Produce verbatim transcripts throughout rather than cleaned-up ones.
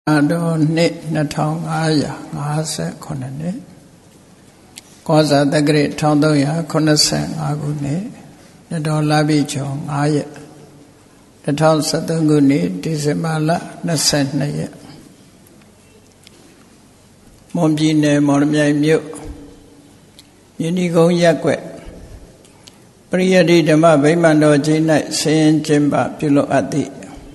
Ado nit natong aya ngase konane Kosa tagri tondoya konase agune Nado labi chong aya Natong satanguni disemala nasenaya Mombine mormyai myu Yinigong yakwe Priyadi dhamma bhimando jinai sayin jimba pyulo ati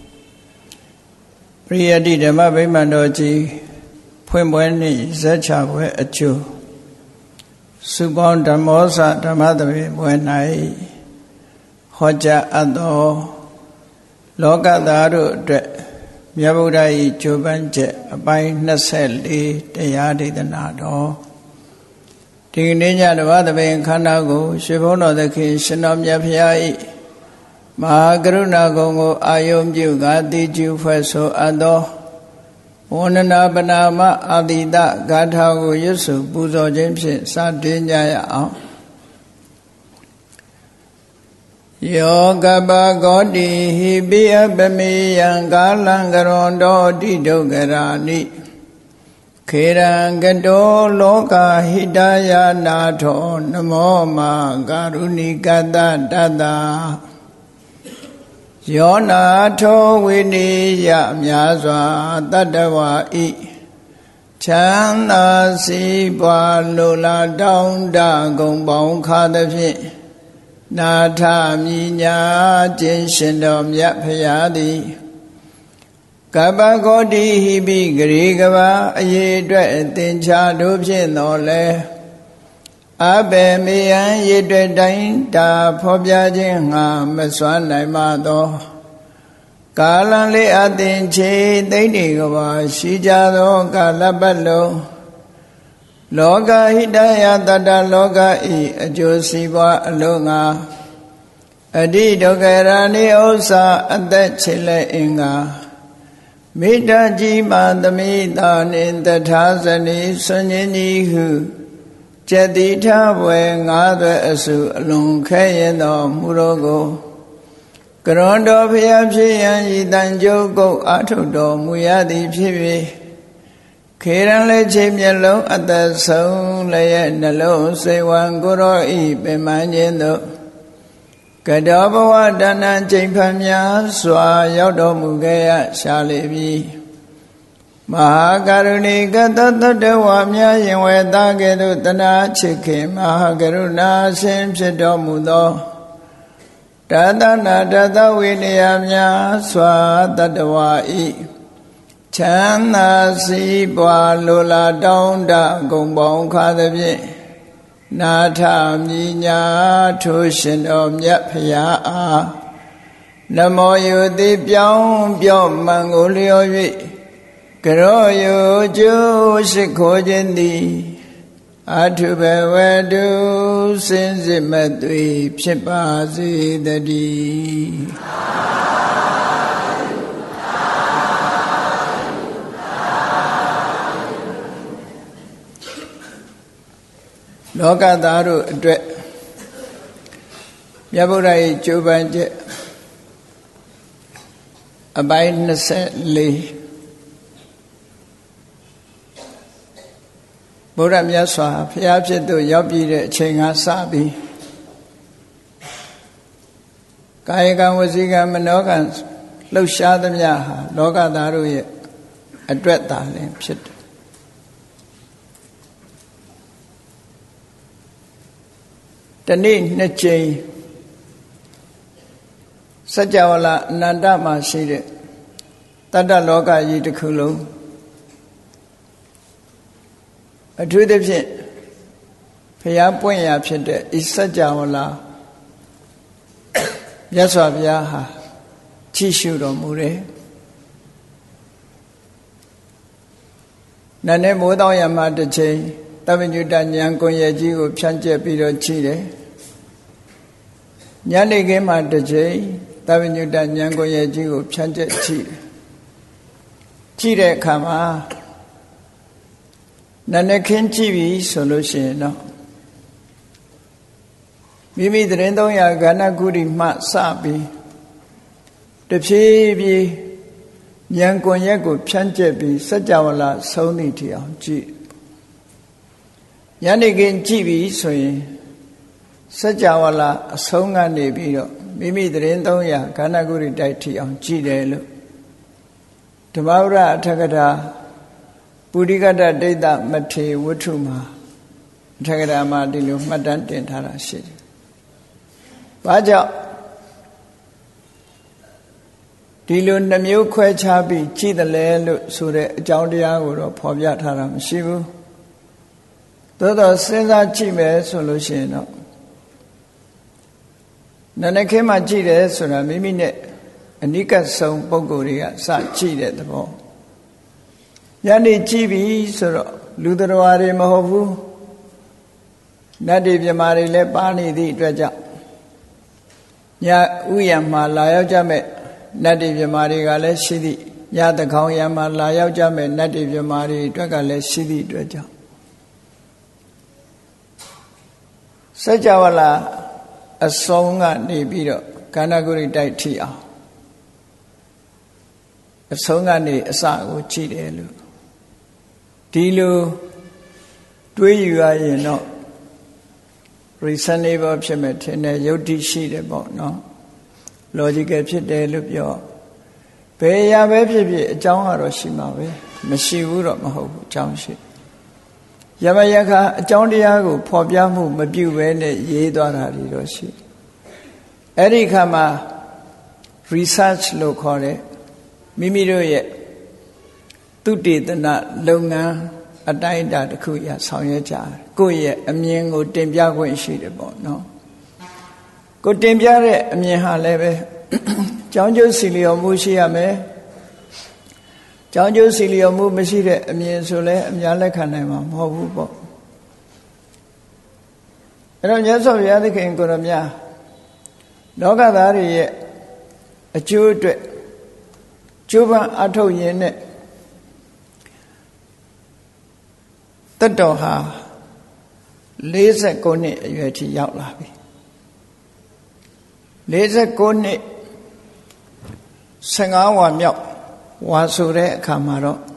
Priyadi dhamma bhimando ji Pwimweni zachawwe achu Subon dhammosa dhammadhavi mwenai Hoja adho Loka dharu dwe Myabudai chubanje Abai naseli Tayadi dhanado Tingninya dhammadhavi khanago Shivono dhaki shinom nyaphyai Mahakaruna gongo ayom juga diju faso ado Wanana banama adida gadhago yusu buzo jimsi sadinya ya ao Yoga bagodi hibiya bamiyan galangarondo didogarani Kirangado loka hidaya nato namo ma garuni gada dada Yona to wini ya myazwa tadawa i Chana si bwa lula daunda gong bong khada phi Nata minya jin shindo myat phayadi Kaba godi hibi giri gaba aye dwe tincha do phin no le Abe miyan yidwe dain da phobya jin nga maswan nai ma do Kalan li atin che daini gaba shija do kalapat lo Loka hidaya tata loka i ajo sibwa alo nga Adi dokarani osa atat chile inga Mita jima tamita nintathasani sunyini hu Jadita we ngādwe asu alung khayin do murogo Karondo phaya phiyan yitan joko athu do muyadi phibhi Khiran le che myalong atat saung laye nalong saiwan kuro i piman yin do Kado bhawa dana jaiphan mya swa yauk do mukaya sha le bi Mahakaruni gata tattawa mya yinwe taketu tana chikhe Mahakaruna sin phit do mudo Tatana tatta viniya mya swa tattawa i Chana si bwa lula daunda gong bong khada phi Nata minya thu shindo myat phaya a Namo yuti pyaung pyaung mango lyo yui Karo yu ju shikho jindi Athu bhavadu sinsi matui phipasi dadi Loka dharu adwe Myabudai chubanje Abai naseli Buddha Myaswa Phaya phit tu yauk pi de achain ka sa pi Kayika wasika manoka hlaup sha thamya ha loka dharu ye atwet ta lin phit Taniနှစ်ကြိမ်စัจ java လအနန္တမှာရှိတဲ့တတ္တလောကကြီးတစ်ခုလုံးအထူးသဖြင့်ဘုရားပွင့်ရာဖြစ်တဲ့ဤစัจ java လမြတ်စွာဘုရားဟာကြည့်ရှုတော်မူတယ်နတ်နဲ့မိုးတောင်းရမှာတစ်ချိန်တပ္ပညုတဉာဏ်ကွန်ရက်ကြီးကိုဖြန့်ကျက်ပြီးတော့ကြည့်တယ်ညနေခင်းမှာတစ်ချိန်တပ္ပညုတဉာဏ်ကွန်ရက်ကြီးကိုဖြန့်ကျက်ကြည့်တယ်ကြည့်တဲ့အခါမှာနတ်နဲ့ခင်းကြည့်ပြီဆိုလို့ရှိရင်တော့မိမိသတင်းသုံးရာကဏ္ဍကုတိမှစပြီးတဖြည်းဖြည်းဉာဏ်ကွန်ရက်ကိုဖြန့်ကျက်ပြီးစัจ java လာဆုံးသည့်ထီအောင်ကြည့်ညနေခင်းကြည့်ပြီးဆိုရင်စัจ java လာအဆုံးကနေပြီးတော့မိမိသတင်းသုံးရာခန္ဓာကိုယ်တွေတိုက်ထီအောင်ကြည့်တယ်လို့ဓမ္မဝရအထကထာပုရိကတ္တဒိဋ္ဌမထေဝတ္ထုမှာအထကထာမှာဒီလိုမှတ်တမ်းတင်ထားတာရှိတယ်။ဘာကြောင့်ဒီလိုနှမျိုးခွဲခြားပြီးကြည့်တယ်လဲလို့ဆိုတဲ့အကြောင်းတရားကိုတော့ဖော်ပြထားတာမရှိဘူး။သို့တော့စဉ်းစားကြည့်မယ်ဆိုလို့ရှိရင်တော့နနခင်းမှာကြည့်တယ်ဆိုတာမိမိနဲ့အနိကဆုံးပုံကိုယ်တွေကစကြည့်တဲ့သဘောညနေကြည့်ပြီဆိုတော့လူတော်တွေမဟုတ်ဘူးနတ်တွေပြမာတွေလည်းပါနေသည့်အတွက်ကြောင့်ညဥယျာမှာလာရောက်ကြမဲ့နတ်တွေပြမာတွေကလည်းရှိသည့်ညတခေါင်ယံမှာလာရောက်ကြမဲ့နတ်တွေပြမာတွေအတွက်ကလည်းရှိသည့်အတွက်ကြောင့်စัจ java လာအဆုံးကနေပြီးတော့ခန္ဓာကိုယ်တိုက်ထိအောင်အဆုံးကနေအစကိုကြည့်တယ်လို့ဒီလိုတွေးယူရရင်တော့ reasonable ဖြစ်မဲ့ထင်တယ်ယုတ်တိရှိတယ်ပေါ့နော် logical ဖြစ်တယ်လို့ပြောဘယ်အရာပဲဖြစ်ဖြစ်အကြောင်းကတော့ရှိမှာပဲမရှိဘူးတော့မဟုတ်ဘူးအကြောင်းရှိယမယခအကြောင်းတရားကိုဖော်ပြမှုမပြုဘဲနဲ့ရေးသွားတာတွေတော့ရှိအဲ့ဒီခါမှာ research လို့ခေါ်တဲ့မိမိတို့ရဲ့သုတေသနလုပ်ငန်းအတိုင်းအတာတစ်ခုရဆောင်ရွက်ကြတယ်ကိုယ့်ရဲ့အမြင်ကိုတင်ပြခွင့်ရှိတယ်ပေါ့နော်ကိုတင်ပြတဲ့အမြင်ဟာလည်းပဲကြောင်းကျိုးစီလျော်မှုရှိရမယ်ကြောင်းကျိုးစီလျော်မှုမရှိတဲ့အမြင်ဆိုလဲအများလက်ခံနိုင်မှာမဟုတ်ဘူးပေါ့အဲ့တော့မြတ်စွာဘုရားသခင်ကိုယ်တော်များလောကသားတွေရဲ့အကျိုးအတွက်ကျိုးပန်းအထုတ်ရင်းနဲ့တတ်တော်ဟာ၄၉နှစ်အရွယ်ထိရောက်လာပြီ၄၉နှစ်၁၅ဝါမြောက်ဝါဆိုတဲ့အခါမှာတော့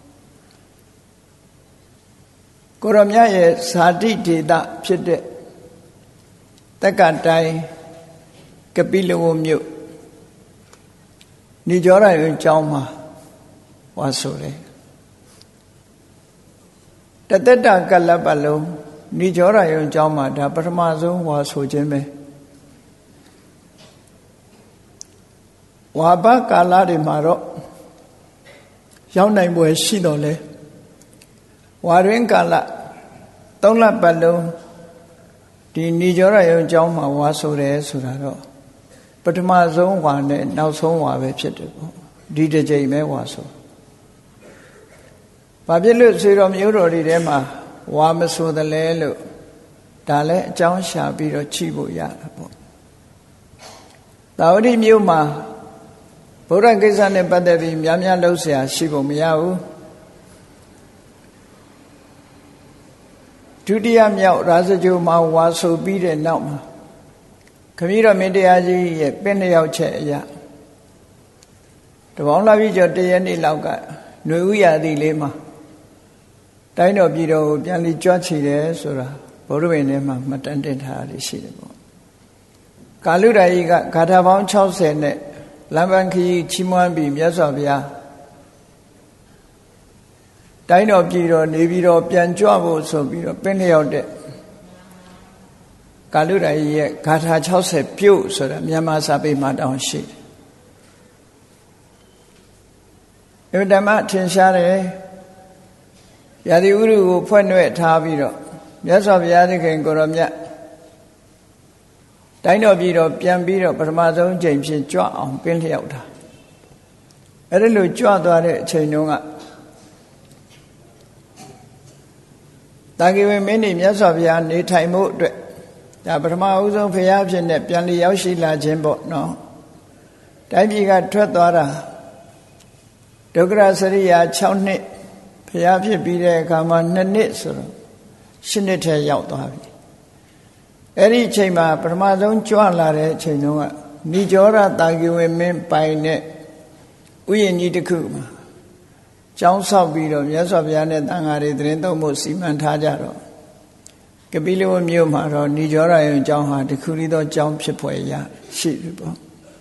ကိုရမြတ်ရဲ့ဇာတိဒေသဖြစ်တဲ့တက္ကတိုင်းကပိလဝမြို့နိကြောရယုံကျောင်းမှာဝါဆိုတယ်တသက်တာကလပ်ပတ်လုံးနိကြောရယုံကျောင်းမှာဒါပထမဆုံးဝါဆိုခြင်းပဲဝါဘကာလတွေမှာတော့ရောက်နိုင်ပွဲရှိတော့လေဝါရင်းကာလသုံးလပတ်လုံးဒီနိကြောရယုံကျောင်းမှာဝါဆိုတယ်ဆိုတာတော့ပထမဆုံးဝါနဲ့နောက်ဆုံးဝါပဲဖြစ်တယ်ပေါ့ဒီတစ်ကြိမ်ပဲဝါဆိုဘာဖြစ်လို့ဆွေတော်မျိုးတော်တွေထဲမှာဝါမဆိုတယ်လဲလို့ဒါလည်းအကြောင်းရှာပြီးတော့ချိဖို့ရတာပေါ့သာဝတိမြို့မှာဗုဒ္ဓကိစ္စနဲ့ပတ်သက်ပြီးများများလှုပ်ရှားရှိဖို့မရဘူးဒုတိယမြောက်ရာဇဂိုမှာဝါဆိုပြီးတဲ့နောက်မှာခမည်းတော်မင်းတရားကြီးရဲ့ပင်လျောက်ချက်အရာတပေါင်းလာပြီးကျော်တရက်နေ့လောက်ကຫນွေဥရသည်လေးမှာတိုင်းတော်ပြည်တော်ကိုပြန်လီကြွချီတယ်ဆိုတာဗုဒ္ဓဘုရင်ထဲမှာမှတ်တမ်းတင်ထားရရှိတယ်ပေါ့ကာလုဒ္ဒရာကြီးကဂါထာပေါင်း၆၀နဲ့လမ်းပန်းခရီးချီးမွမ်းပြီးမြတ်စွာဘုရားတိုင်းတော်ပြည်တော်နေပြီးတော့ပြန်ကြွဖို့ဆိုပြီးတော့ပင်လျောက်တဲ့ကာလုဒ္ဒရာကြီးရဲ့ဂါထာ၆၀ပြုတ်ဆိုတာမြန်မာစာပေမှာတောင်းရှိတယ်ဓမ္မထင်ရှားတယ်ရာသီဥတုကိုဖွဲ့နှဲ့ထားပြီးတော့မြတ်စွာဘုရားသခင်ကိုရောမြတ်တိုင်းတော်ပြည်တော်ပြန်ပြီးတော့ပထမဆုံးချိန်ဖြစ်ကြွအောင်ပင်လျောက်တာအဲ့ဒါလို့ကြွသွားတဲ့အချိန်တုန်းကတာဂိဝေမင်းကြီးမြတ်စွာဘုရားနေထိုင်မှုအတွက်ဒါပထမဦးဆုံးဘုရားဖြစ်နေပြန်လျရောက်ရှိလာခြင်းပေါ့နော်တိုင်းပြည်ကထွက်သွားတာဒုက္ခရစရိယာ၆နှစ်ဘုရားဖြစ်ပြီးတဲ့အခါမှာနှစ်နှစ်ဆိုတော့ရှစ်နှစ်ထဲရောက်သွားပြီအဲ့ဒီအချိန်မှာပထမဆုံးကြွလာတဲ့အချိန်တုန်းကနိကြောရတာဂိဝေမင်းပိုင်နဲ့ဥယျာဉ်ကြီးတစ်ခုမှာကျောင်းဆောက်ပြီးတော့မြတ်စွာဘုရားနဲ့တန်ဃာတွေသရင်သုံးဖို့စီမံထားကြတော့ကပိလဝတ်မြို့မှာတော့ဏိကြောရယုံကျောင်းဟာတခုတည်းသောကျောင်းဖြစ်ဖွယ်ရရှိတယ်ပေါ့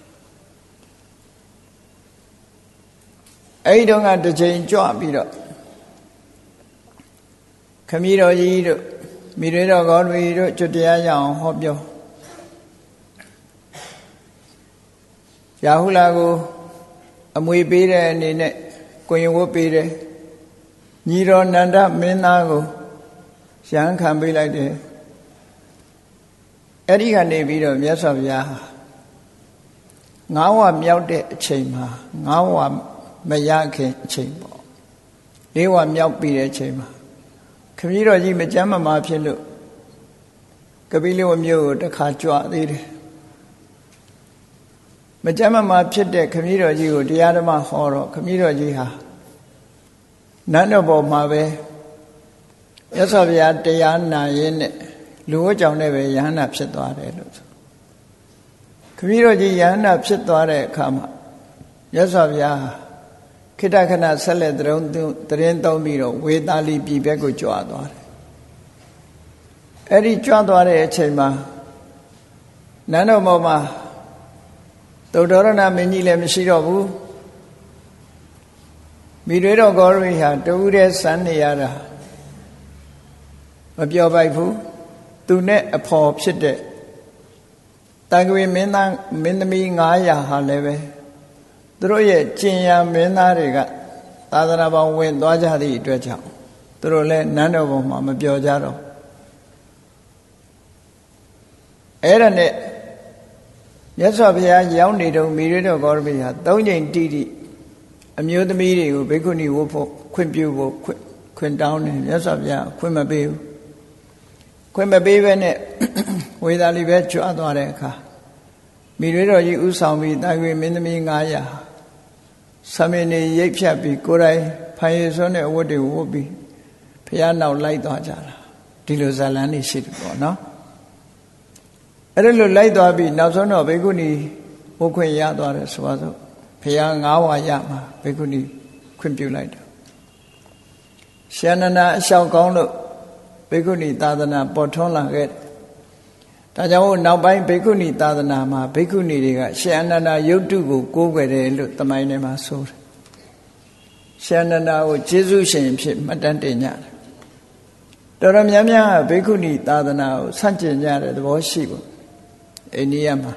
အဲ့ဒီတော့ကတစ်ချိန်ကြွပြီးတော့ခမည်းတော်ကြီးတို့မိရွေတော်ကောတွေတို့ကျွတ်တရားရအောင်ဟောပြောရာဟုလာကိုအမွေပေးတဲ့အနေနဲ့ကိုရင်ဝတ်ပေးတယ်ညီတော်နန္ဒမင်းသားကိုရဟန်းခံပေးလိုက်တယ်အဲ့ဒီကနေပြီးတော့မြတ်စွာဘုရားငါးဝမြောက်တဲ့အချိန်မှာငါးဝမရခင်အချိန်ပေါ့လေးဝမြောက်ပြီးတဲ့အချိန်မှာခမည်းတော်ကြီးမကြမ်းမမာဖြစ်လို့ကပိလဝတ်မြို့ကိုတစ်ခါကြွသေးတယ်မကြမ်းမမာဖြစ်တဲ့ခမည်းတော်ကြီးကိုတရားဓမ္မဟောတော့ခမည်းတော်ကြီးဟာနန်းတော်ပေါ်မှာပဲမြတ်စွာဘုရားတရားနာရင်းနဲ့လူဝတ်ကြောင့်လည်းပဲယဟန္တာဖြစ်သွားတယ်လို့ဆိုခမည်းတော်ကြီးယဟန္တာဖြစ်သွားတဲ့အခါမှာမြတ်စွာဘုရားခိတ္တခဏဆက်လက်တရုံတရင်သုံးပြီးတော့ဝေသာလီပြည်ဘက်ကိုကြွသွားတယ်အဲ့ဒီကြွသွားတဲ့အချိန်မှာနန်းတော်ပေါ်မှာသုတ္တရဏမင်းကြီးလည်းမရှိတော့ဘူးမိတွေတော်ကောရိဟာတူးတဲ့စမ်းနေရတာမပြောပိုက်ဘူးသူနဲ့အဖော်ဖြစ်တဲ့တန်ခွေမင်းသားမင်းသမီးငါးရာဟာလည်းပဲသူတို့ရဲ့ကျင်ရမင်းသားတွေကသာသနာပေါင်းဝင်သွားကြသည့်အတွက်ကြောင့်သူတို့လည်းနန်းတော်ပေါ်မှာမပြောကြတော့အဲ့ဒါနဲ့မြတ်စွာဘုရားရောက်နေတော့မိရွေတော်ဂေါရမိဟာသုံးချိန်တိတိအမျိုးသမီးတွေကိုဘိက္ခုနီဝတ်ဖို့ခွင့်ပြုဖို့ခွင့်ခွင့်တောင်းတယ်မြတ်စွာဘုရားခွင့်မပေးဘူးခွင့်မပေးဘဲနဲ့ဝေသာလီပဲကြွသွားတဲ့အခါမိရွေတော်ကြီးဥဆောင်ပြီးတာရွေမင်းသမီးငါးရာသမင်းနေရိပ်ဖြတ်ပြီးကိုယ်တိုင်ဖိုင်ရစွန်းတဲ့အဝတ်တွေဝတ်ပြီးဘုရားနောက်လိုက်သွားကြတာဒီလိုဇာလန်းနေရှိတယ်ပေါ့နော်အဲ့ဒါလိုလိုက်သွားပြီးနောက်ဆုံးတော့ဘိက္ခုနီဝတ်ခွင့်ရသွားတယ်ဆိုပါစို့ဘုရားငါးဝါရမှာဘိက္ခုနီခွင့်ပြုလိုက်တယ်ရှန္ဒနာအလျှောက်ကောင်းလို့ဘိက္ခုနီသာသနာပေါ်ထွန်းလာခဲ့ဒါကြောင့်နောက်ပိုင်းဘိက္ခုနီသာသနာမှာဘိက္ခုနီတွေကရှင်အနန္ဒာယုတ်တုကိုကိုးကွယ်တယ်လို့တမိုင်းထဲမှာဆိုတယ်ရှင်အနန္ဒာကိုကျေးဇူးရှင်ဖြစ်မှတ်တမ်းတင်ကြတယ်တော်တော်များများဘိက္ခုနီသာသနာကိုဆန့်ကျင်ကြတဲ့သဘောရှိပေါ့အိန္ဒိယမှာ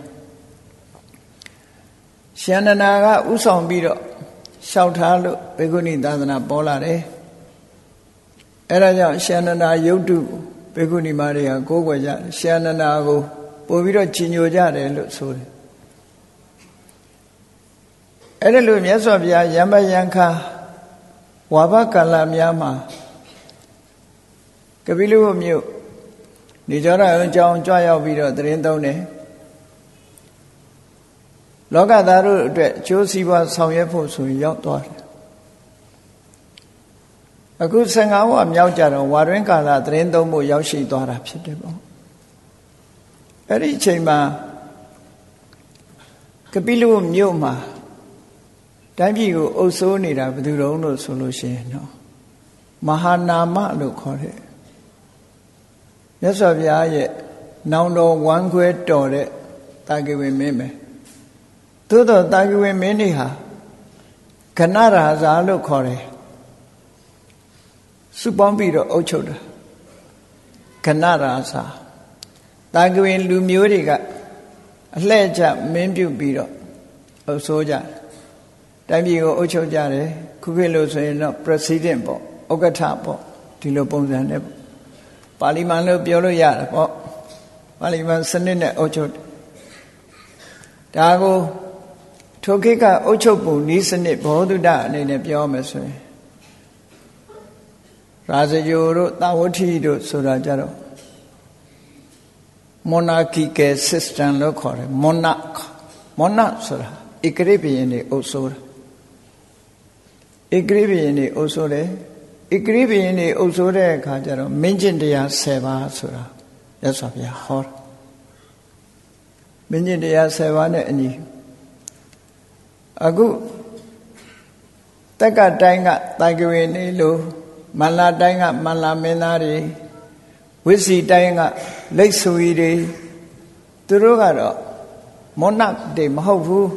ရှင်အနန္ဒာကဥဆောင်ပြီးတော့လျှောက်ထားလို့ဘိက္ခုနီသာသနာပေါ်လာတယ်အဲဒါကြောင့်ရှင်အနန္ဒာယုတ်တုဘိက္ခုနီမတွေကကိုးကွယ်ကြတယ်ရှင်အနန္ဒာကိုပို့ပြီးတော့ကြီးညိုကြတယ်လို့ဆိုတယ်အဲ့ဒါလို့မြတ်စွာဘုရားယံပယံခါဝါဘကာလများမှာကပိလဝတ်မြို့နေကြရအောင်ကြောင်းကြွရောက်ပြီးတော့တရင်သုံးတယ်လောကသားတို့အတွက်အကျိုးစီးပွားဆောင်ရွက်ဖို့ဆိုရင်ရောက်သွားတယ်အခုဆယ်ငါးဝမြောက်ကြတော့ဝါတွင်ကာလသရင်သုံးဖို့ရောက်ရှိသွားတာဖြစ်တယ်ပေါ့အဲ့ဒီအချိန်မှာကပိလဝတ်မြို့မှာတိုင်းပြည်ကိုအုပ်စိုးနေတာဘယ်သူတုံးလို့ဆိုလို့ရှိရင်တော့မဟာနာမလို့ခေါ်တယ်မြတ်စွာဘုရားရဲ့နောင်တော်ဝမ်းခွဲတော်တဲ့တာဂိဝေမင်းပဲသို့တော့တာဂိဝေမင်းတွေဟာကဏရာဇာလို့ခေါ်တယ်စုပေါင်းပြီးတော့အုပ်ချုပ်တာကဏရာဇာတာဂိဝေလူမျိုးတွေကအလှဲ့ကျမင်းပြုပြီးတော့အုပ်စိုးကြတယ်တိုင်းပြည်ကိုအုပ်ချုပ်ကြတယ်ခုခေတ်လို့ဆိုရင်တော့ president ပေါ့ဥက္ကဋ္ဌပေါ့ဒီလိုပုံစံနဲ့ပေါ့ပါလီမန်လို့ပြောလို့ရတယ်ပေါ့ပါလီမန်စနစ်နဲ့အုပ်ချုပ်ဒါကိုထိုခေတ်ကအုပ်ချုပ်ပုံနည်းစနစ်ဘောဓုတအနေနဲ့ပြောမယ်ဆိုရင်ရာဇဂိုတို့တာဝတိတို့ဆိုတာကြတော့ monarchical system လို့ခေါ်တယ် monarch monarch ဆိုတာဧကရာဇ်ဘုရင်တွေအုပ်စိုးတာဧကရာဇ်ဘုရင်တွေအုပ်စိုးတယ်ဧကရာဇ်ဘုရင်တွေအုပ်စိုးတဲ့အခါကျတော့မင်းကျင့်တရားဆယ်ပါးဆိုတာမြတ်စွာဘုရားဟောတာမင်းကျင့်တရားဆယ်ပါးနဲ့အညီအခုတက္ကတိုင်းကတိုင်ကဝင်နေလို့မန္လာတိုင်းကမန္လာမင်းသားတွေဝိစီတိုင်းကလိတ်ဆွေတွေသူတို့ကတော့မောနတ်တွေမဟုတ်ဘူး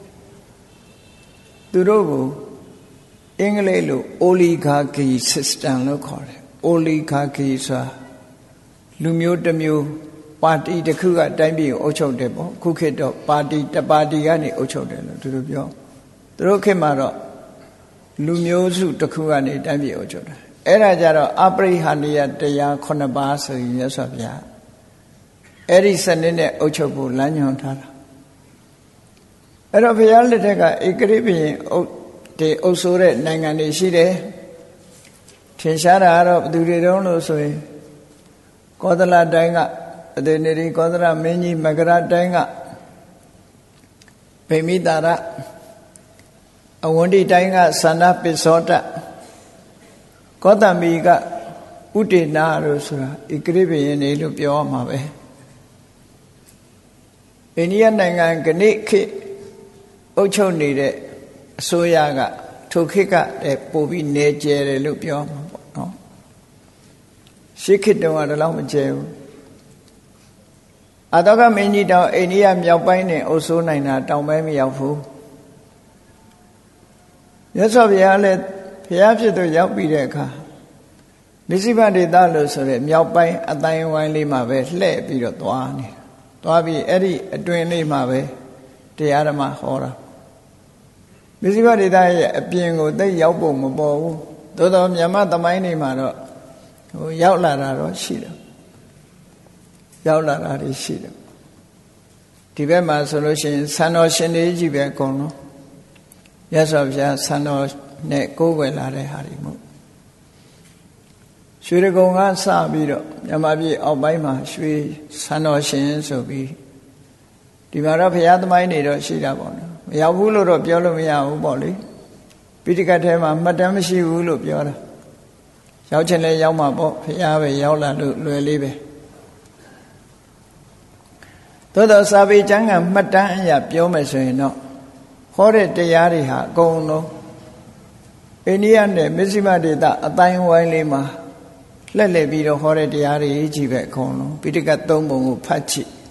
သူတို့ကိုအင်္ဂလိပ်လို oligarchy system လို့ခေါ်တယ် oligarchy ဆိုတာလူမျိုးတစ်မျိုးပါတီတစ်ခုကတိုင်းပြည်ကိုအုပ်ချုပ်တယ်ပေါ့ခုခေတ်တော့ပါတီတစ်ပါတီကနေအုပ်ချုပ်တယ်လို့သူတို့ပြောသူတို့ခေတ်မှာတော့လူမျိုးစုတစ်ခုကနေတိုင်းပြည်အုပ်ချုပ်တယ်အဲ့ဒါကြတော့အပရိဟာနိယတရားခုနှစ်ပါးဆိုရင်ရသော်ဗျာအဲ့ဒီစနစ်နဲ့အုပ်ချုပ်ဖို့လမ်းညွှန်ထားတာအဲ့တော့ဘုရားလက်ထက်ကဧကရိပင်အုပ်တွေအုပ်ဆိုးတဲ့နိုင်ငံတွေရှိတယ်ထင်ရှားတာကတော့ဘယ်သူတွေတုံးလို့ဆိုရင်ကောသလတိုင်းကအဒေနေရီကောသလမင်းကြီးမကရတိုင်းကဗိမိတာရအဝန္တိတိုင်းကသန္နပိသောတကောသမီကဥဒေနာလို့ဆိုတာဧကရိပင်နေလို့ပြောရမှာပဲအိန္ဒိယနိုင်ငံကနေ့ခေတ်အုပ်ချုပ်နေတဲ့အစိုးရကထိုခေတ်ကပို့ပြီးနေကျဲတယ်လို့ပြောမှာပေါ့နော်ရှေးခေတ်တုန်းကတော့မကျဲဘူးအတောကမင်းကြီးတောင်အိန္ဒိယမြောက်ပိုင်းနဲ့အုပ်စိုးနိုင်တာတောင်ပိုင်းမရောက်ဘူးမြတ်စွာဘုရားလည်းဘုရားဖြစ်သူရောက်ပြီးတဲ့အခါမစ္စည်းဘဒေသလို့ဆိုရဲမြောက်ပိုင်းအတိုင်းဝိုင်းလေးမှာပဲလှည့်ပြီးတော့သွားနေသွားပြီးအဲ့ဒီအတွင်လေးမှာပဲတရားဓမ္မဟောတာမစ္စည်းဘဒေသရဲ့အပြင်ကိုသိရောက်ဖို့မပေါ်ဘူးသို့တော်မြန်မာသမိုင်းတွေမှာတော့ဟိုရောက်လာတာတော့ရှိတယ်ရောက်လာတာတွေရှိတယ်ဒီဘက်မှာဆိုလို့ရှိရင်ဆန္တော်ရှင်တွေကြီးပဲအကုန်လုံးရသော်ဗျာဆန္တော်နဲ့ကိုးကွယ်လာတဲ့ဟာတွေမို့ရွှေရကုံကစပြီးတော့မြန်မာပြည်အောက်ပိုင်းမှာရွှေဆန္တော်ရှင်ဆိုပြီးဒီမှာတော့ဘုရားသမိုင်းတွေတော့ရှိတာပေါ့နော်မရောက်ဘူးလို့တော့ပြောလို့မရဘူးပေါ့လေပိဋကတ်ထဲမှာမှတ်တမ်းမရှိဘူးလို့ပြောတာရောက်ချင်လဲရောက်မှာပေါ့ဘုရားပဲရောက်လာလို့လွယ်လေးပဲသို့သောစာပေကျမ်းကမှတ်တမ်းအရာပြောမယ်ဆိုရင်တော့ဟောတဲ့တရားတွေဟာအကုန်လုံးအိန္ဒိယနဲ့မစ္စည်းမဒေသအတိုင်းဝိုင်းလေးမှာလှည့်လည်ပြီးတော့ဟောတဲ့တရားတွေကြီးပဲအကုန်လုံးပိဋကတ်သုံးပုံကိုဖတ်ကြည့်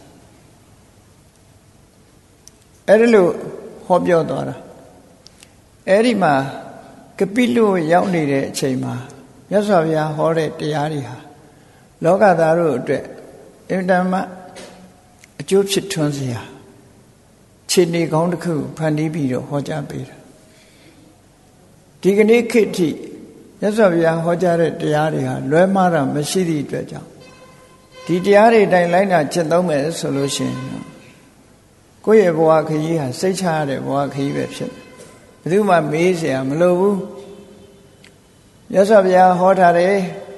အဲ့ဒီလိုဟောပြောသွားတာအဲ့ဒီမှာကပိလုရောက်နေတဲ့အချိန်မှာမြတ်စွာဘုရားဟောတဲ့တရားတွေဟာလောကသားတို့အတွက်အင်တမအကျိုးဖြစ်ထွန်းစရာခြေနေကောင်းတစ်ခုဖန်တီးပြီးတော့ဟောကြားပေးတာဒီကနေ့ခေတ်ထိမြတ်စွာဘုရားဟောကြားတဲ့တရားတွေဟာလွဲမှားတာမရှိသည့်အတွက်ကြောင့်ဒီတရားတွေတိုင်းလိုက်နာကျင့်သုံးမယ်ဆိုလို့ရှိရင်ကိုယ့်ရဲ့ဘဝခရီးဟာစိတ်ချရတဲ့ဘဝခရီးပဲဖြစ်တယ်ဘယ်သူမှမေးเสียမလိုဘူးမြတ်စွာဘုရားဟောထားတယ်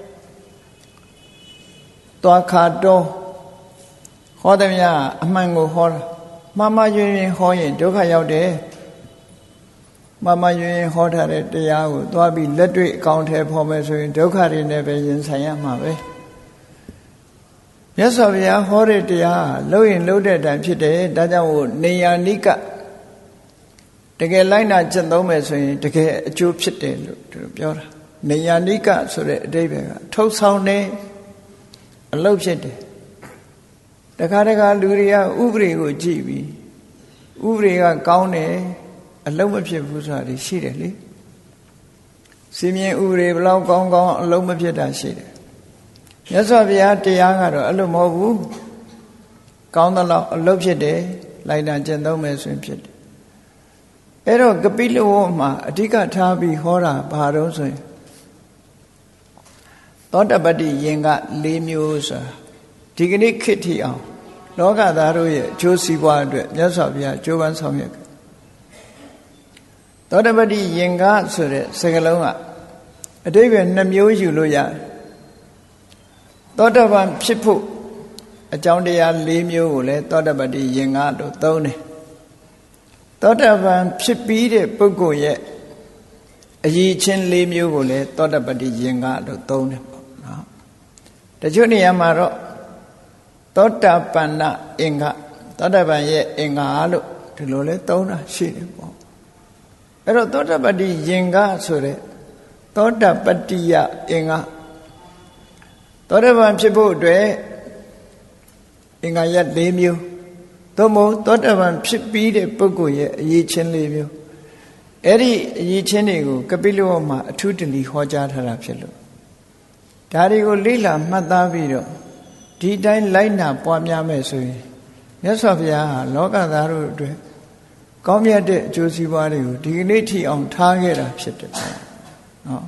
သွားခါတော့ဟောသည်များအမှန်ကိုဟောတာမှားမှားယွင်းယွင်းဟောရင်ဒုက္ခရောက်တယ်မှားမှားယွင်းယွင်းဟောထားတဲ့တရားကိုသွားပြီးလက်တွေ့အကောင့်ထဲဖော်မယ်ဆိုရင်ဒုက္ခတွေနဲ့ပဲရင်ဆိုင်ရမှာပဲမြတ်စွာဘုရားဟောတဲ့တရားလှုပ်ရင်လှုပ်တဲ့အတိုင်းဖြစ်တယ်ဒါကြောင့်မို့နေယာနိကတကယ်လိုက်နာကျင့်သုံးမယ်ဆိုရင်တကယ်အကျိုးဖြစ်တယ်လို့သူပြောတာနေယာနိကဆိုတဲ့အဓိပ္ပာယ်ကထုတ်ဆောင်တယ်အလုပ်ဖြစ်တယ်တခါတခါလူတွေကဥပဒေကိုကြည့်ပြီးဥပဒေကကောင်းတယ်အလုံးမဖြစ်ဘူးဆိုတာရှိတယ်လေစီမင်းဥပဒေဘလောက်ကောင်းကောင်းအလုံးမဖြစ်တာရှိတယ်မြတ်စွာဘုရားတရားကတော့အဲ့လိုမဟုတ်ဘူးကောင်းသလောက်အလုံးဖြစ်တယ်လိုက်တာကျင့်သုံးမယ်ဆိုရင်ဖြစ်တယ်အဲ့တော့ကပိလဝေါမှာအဓိကထားပြီးဟောတာဘာတော့ဆိုရင်သောတပတ္တိယင်က၄မျိုးဆိုတာဒီကနေ့ခေတ်ထိအောင်လောကသားတို့ရဲ့အကျိုးစီးပွားအတွက်မြတ်စွာဘုရားကြိုးပမ်းဆောင်ရွက်သောတပတ္တိယင်္ဂဆိုတဲ့စကားလုံးကအဓိပ္ပာယ်နှမျိုးယူလို့ရတယ်သောတပန်ဖြစ်ဖို့အကြောင်းတရား၄မျိုးကိုလည်းသောတပတ္တိယင်္ဂလို့သုံးတယ်သောတပန်ဖြစ်ပြီးတဲ့ပုဂ္ဂိုလ်ရဲ့အရည်ချင်း၄မျိုးကိုလည်းသောတပတ္တိယင်္ဂလို့သုံးတယ်ပေါ့နော်တချို့နေရာမှာတော့သောတပန္နအင်္ဂသောတပန်ရဲ့အင်္ဂါလို့ဒီလိုလဲသုံးတာရှိတယ်ပေါ့အဲ့တော့သောတပတ္တိယင်္ဂဆိုတဲ့သောတပတ္တိယအင်္ဂသောတပန်ဖြစ်ဖို့အတွက်အင်္ဂါရ၄မျိုးသို့မဟုတ်သောတပန်ဖြစ်ပြီးတဲ့ပုဂ္ဂိုလ်ရဲ့အရေးချင်း၄မျိုးအဲ့ဒီအရေးချင်းတွေကိုကပိလဝတ်မှာအထူးတလီဟောကြားထားတာဖြစ်လို့ဒါတွေကိုလေ့လာမှတ်သားပြီးတော့ဒီတိုင်းလိုက်နာပွားများမယ်ဆိုရင်မြတ်စွာဘုရားဟာလောကသားတို့အတွက်ကောင်းမြတ်တဲ့အကျိုးစီးပွားတွေကိုဒီကနေ့ထိအောင်ထားခဲ့တာဖြစ်တယ်နော်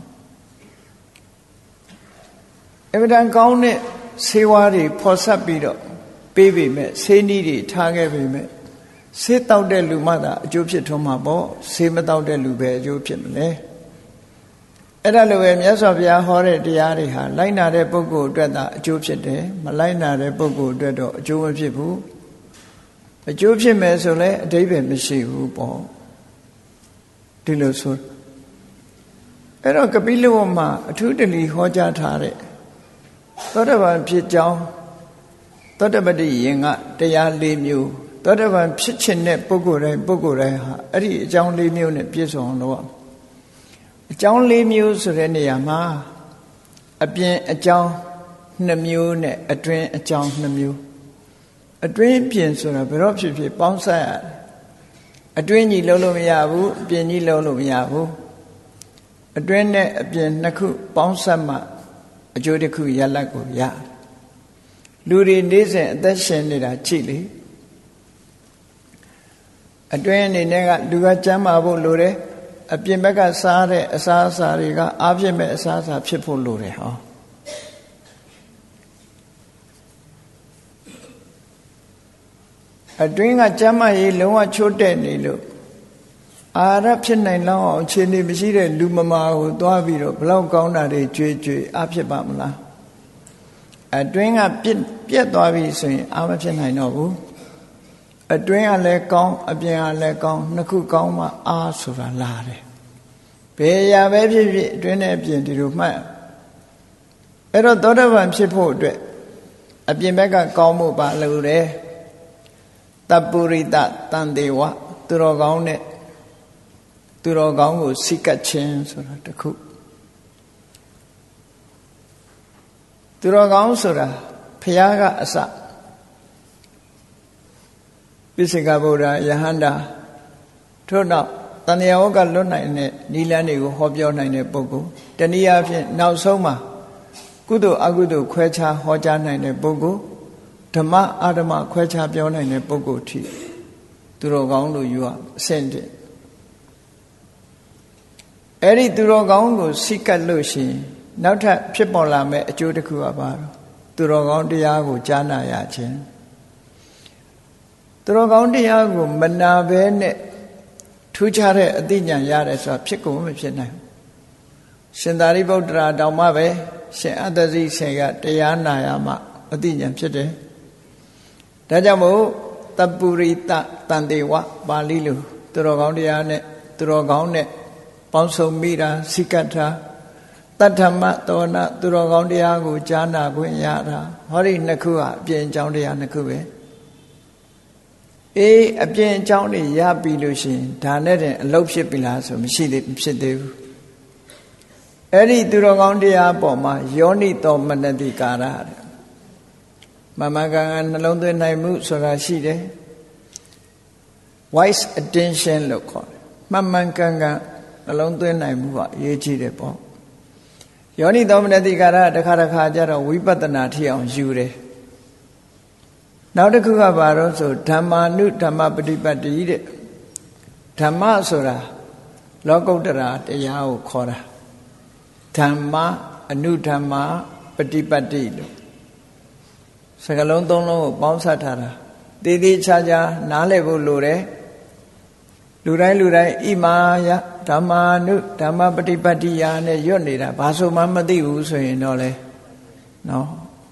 အမှန်တန်ကောင်းတဲ့ဆေးဝါးတွေဖော်ဆက်ပြီးတော့ပေးပေမဲ့ဆေးနည်းတွေထားခဲ့ပေမဲ့ဆေးတောက်တဲ့လူမှသာအကျိုးဖြစ်ထွန်းမှာပေါ့ဆေးမတောက်တဲ့လူပဲအကျိုးဖြစ်မလဲအဲ့ဒါလိုပဲမြတ်စွာဘုရားဟောတဲ့တရားတွေဟာလိုက်နာတဲ့ပုဂ္ဂိုလ်အတွက်သာအကျိုးဖြစ်တယ်မလိုက်နာတဲ့ပုဂ္ဂိုလ်အတွက်တော့အကျိုးမဖြစ်ဘူးအကျိုးဖြစ်မယ်ဆိုလဲအဓိပ္ပာယ်မရှိဘူးပေါ့ဒီလိုဆိုအဲ့တော့ကပိလဝတ်မှာအထူးတလီဟောကြားထားတဲ့သောတပန်ဖြစ်ကြောင်းသောတပတ္တိယင်္ဂတရား၄မျိုးသောတပန်ဖြစ်ခြင်းတဲ့ပုဂ္ဂိုလ်တိုင်းပုဂ္ဂိုလ်တိုင်းဟာအဲ့ဒီအကြောင်း၄မျိုးနဲ့ပြည့်စုံအောင်လုပ်အောင်အကြောင်း၄မျိုးဆိုတဲ့နေရာမှာအပြင်အကြောင်း၂မျိုးနဲ့အတွင်းအကြောင်း၂မျိုးအတွင်းပြင်ဆိုတာဘယ်တော့ဖြစ်ဖြစ်ပေါင်းစပ်ရတယ်အတွင်းကြီးလုံးလို့မရဘူးအပြင်ကြီးလုံးလို့မရဘူးအတွင်းနဲ့အပြင်နှစ်ခုပေါင်းစပ်မှအကျိုးတစ်ခုရလတ်ကိုရလူတွေနေ့စဉ်အသက်ရှင်နေတာကြည့်လေအတွင်းအနေနဲ့ကလူကကျမ်းမာဖို့လိုတယ်အပြင်ဘက်ကစားတဲ့အစားအစာတွေကအားဖြစ်မဲ့အစားအစာဖြစ်ဖို့လိုတယ်ဟောအတွင်းကကျမ်းမာရေးလုံးဝချိုးတဲ့နေလို့အာရဖြစ်နိုင်လောက်အောင်အခြေအနေမရှိတဲ့လူမမာကိုသွားပြီးတော့ဘလောက်ကောင်းတာတွေကြွေကြွေအားဖြစ်ပါမလားအတွင်းကပြက်ပြက်သွားပြီဆိုရင်အားမဖြစ်နိုင်တော့ဘူးအတွင်းကလည်းကောင်းအပြင်ကလည်းကောင်းနှစ်ခုကောင်းမှအားဆိုတာလာတယ်ဘယ်ရာပဲဖြစ်ဖြစ်အတွင်းနဲ့အပြင်ဒီလိုမှတ်အဲ့တော့သောတပန်ဖြစ်ဖို့အတွက်အပြင်ဘက်ကကောင်းမှုပါလို့တယ်တပုရိတတန်တေဝသူတော်ကောင်းနဲ့သူတော်ကောင်းကိုစိကတ်ခြင်းဆိုတာတခုသူတော်ကောင်းဆိုတာဘုရားကအစပိစိကဗုဒ္ဓယဟန္တာထို့နောက်တဏှာဝကလွတ်နိုင်တဲ့နိလန်းတွေကိုဟောပြောနိုင်တဲ့ပုဂ္ဂိုလ်တနည်းအားဖြင့်နောက်ဆုံးမှာကုသိုလ်အကုသိုလ်ခွဲခြားဟောကြားနိုင်တဲ့ပုဂ္ဂိုလ်ဓမ္မအဓမ္မခွဲခြားပြောနိုင်တဲ့ပုဂ္ဂိုလ်ထိသူတော်ကောင်းလို့ယူရအဆင့်တည်းအဲ့ဒီသူတော်ကောင်းကိုစိကတ်လို့ရှိရင်နောက်ထပ်ဖြစ်ပေါ်လာမဲ့အကျိုးတစ်ခုကပါတော့သူတော်ကောင်းတရားကိုကြားနာရခြင်းသူတော်ကောင်းတရားကိုမနာဘဲနဲ့ထူးခြားတဲ့အသိဉာဏ်ရတယ်ဆိုတာဖြစ်ကုန်မဖြစ်နိုင်ဘူးရှင်သာရိပုတ္တရာတောင်မှပဲရှင်အတ္တဇိဆေကတရားနာရမှအသိဉာဏ်ဖြစ်တယ်ဒါကြောင့်မို့တပုရိတတန်တေဝပါဠိလိုသူတော်ကောင်းတရားနဲ့သူတော်ကောင်းနဲ့ပေါင်းစုံမိတာစိကတ်တာတတ္ထမသောနာသူတော်ကောင်းတရားကိုကြားနာခွင့်ရတာဟောဒီနှစ်ခုဟာအပြင်အကြောင်းတရားနှစ်ခုပဲအေးအပြင်အကြောင်းတွေရပြီလို့ရှိရင်ဒါနဲ့တည်းအလုပ်ဖြစ်ပြီလားဆိုမရှိသေးဖြစ်သေးဘူးအဲ့ဒီသူတော်ကောင်းတရားပေါ်မှာယောနိသောမနတိကာရတဲ့မမကံကနှလုံးသွင်းနိုင်မှုဆိုတာရှိတယ် wise attention လို့ခေါ်တယ်မှန်မှန်ကန်ကန်နှလုံးသွင်းနိုင်မှုကအရေးကြီးတယ်ပေါ့ယောနိသောမနတိကာရတစ်ခါတစ်ခါကျတော့ဝိပဿနာထီအောင်ယူတယ်နောက်တစ်ခုကဘာလို့ဆိုဓမ္မာနုဓမ္မပฏิပတ်တိတဲ့ဓမ္မဆိုတာလောကုတ္တရာတရားကိုခေါ်တာဓမ္မအနုဓမ္မပฏิပတ်တိလို့စကားလုံးသုံးလုံးကိုပေါင်းစပ်ထားတာတည်တည်ချာချာနားလည်ဖို့လိုတယ်လူတိုင်းလူတိုင်းဣမာယဓမ္မာနုဓမ္မပฏิပတ်တိယာနဲ့ရွတ်နေတာဘာဆိုမှမသိဘူးဆိုရင်တော့လေနော်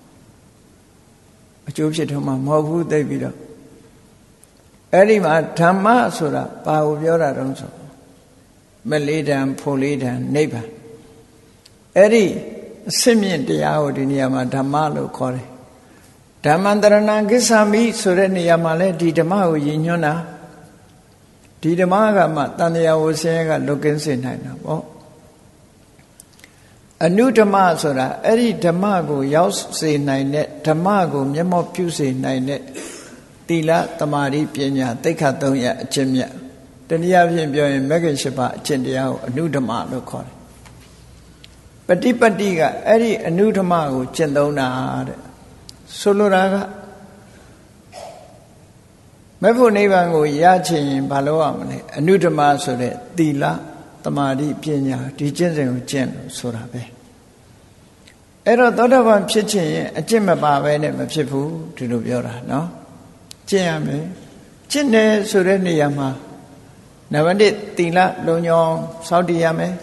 အကျိုးဖြစ်တော့မှမဟုတ်ဘူးသိပြီးတော့အဲ့ဒီမှာဓမ္မဆိုတာဘာကိုပြောတာတုံးဆိုမလေးတံဖို့လေးတံနိဗ္ဗာန်အဲ့ဒီအစစ်မြင့်တရားကိုဒီနေရာမှာဓမ္မလို့ခေါ်တယ်ဓမ္မန္တရဏံကိစ္ဆာမိဆိုတဲ့နေရာမှာလဲဒီဓမ္မကိုရည်ညွှန်းတာဓဒီဓမ္မကမှတန်တရားဝဆင်းရဲကလွတ်ကင်းစေနိုင်တာပေါ့အနုဓမ္မဆိုတာအဲ့ဒီဓမ္မကိုရောက်စေနိုင်တဲ့ဓမ္မကိုမျက်မှောက်ပြုစေနိုင်တဲ့သီလသမာဓိပညာသိက္ခာသုံးရပ်အကျင့်မြတ်တနည်းအားဖြင့်ပြောရင်မဂ္ဂင်၈ပါးအကျင့်တရားကိုအနုဓမ္မလို့ခေါ်တယ်ပฏิပတ်တိကအဲ့ဒီအနုဓမ္မကိုကျင့်သုံးတာတဲ့ဆိုလိုတာကမဖို့နိဗ္ဗာန်ကိုရချင်ရင်ဘာလို့ရမလဲအနုဓမ္မဆိုတဲ့သီလသမာဓိပညာဒီကျင့်စဉ်ကိုကျင့်လို့ဆိုတာပဲအဲ့တော့သောတာပန်ဖြစ်ချင်ရင်အကျင့်မပါဘဲနဲ့မဖြစ်ဘူးဒီလိုပြောတာနော်ကျင့်ရမယ်ကျင့်တယ်ဆိုတဲ့နေရာမှာနံပါတ်တစ်သီလလုံညောင်းစောင့်တည်ရမယ်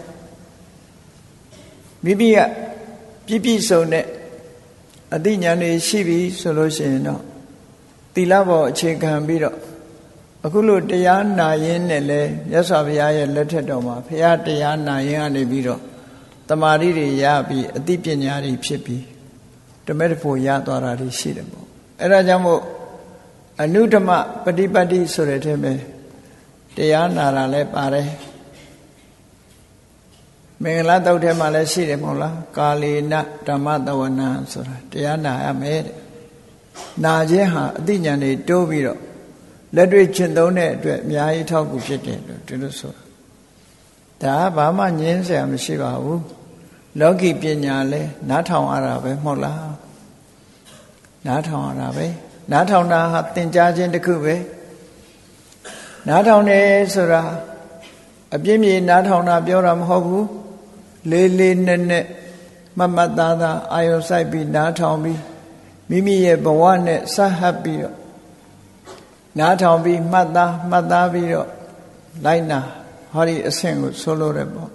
မိမိကပြည့်ပြည့်စုံတဲ့အသိဉာဏ်တွေရှိပြီဆိုလို့ရှိရင်တော့သီလပေါ်အခြေခံပြီးတော့အခုလိုတရားနာရင်းနဲ့လဲမြတ်စွာဘုရားရဲ့လက်ထက်တော်မှာဘုရားတရားနာရင်းကနေပြီးတော့တမာတိတွေရပြီးအသိပညာတွေဖြစ်ပြီးဓမ္မတဖို့ရသွားတာတွေရှိတယ်ပေါ့အဲ့ဒါကြောင့်မို့အနုဓမ္မပฏิပတ်တိဆိုတဲ့ထဲမှာတရားနာတာလည်းပါတယ်မင်္ဂလာတုတ်ထဲမှာလည်းရှိတယ်မဟုတ်လားကာလေနဓမ္မတဝနာဆိုတာတရားနာရမယ်တဲ့နာခြင်းဟာအသိဉာဏ်တွေတိုးပြီးတော့လက်တွေ့ကျင့်သုံးတဲ့အတွက်အများကြီးထောက်ကူဖြစ်တယ်လို့ဒီလိုဆိုတာဒါကဘာမှငြင်းစရာမရှိပါဘူးလောကီပညာလဲနားထောင်ရတာပဲမဟုတ်လားနားထောင်ရတာပဲနားထောင်တာဟာသင်ကြားခြင်းတစ်ခုပဲနားထောင်တယ်ဆိုတာအပြည့်မြေနားထောင်တာပြောတာမဟုတ်ဘူးလေးလေးနက်နက်မမတ်သားသားအာယုံစိုက်ပြီးနားထောင်ပြီးမိမိရဲ့ဘဝနဲ့ဆက်ဟပ်ပြီးတော့နားထောင်ပြီးမှတ်သားမှတ်သားပြီးတော့လိုက်နာဟောဒီအဆင့်ကိုဆိုလိုတယ်ပေါ့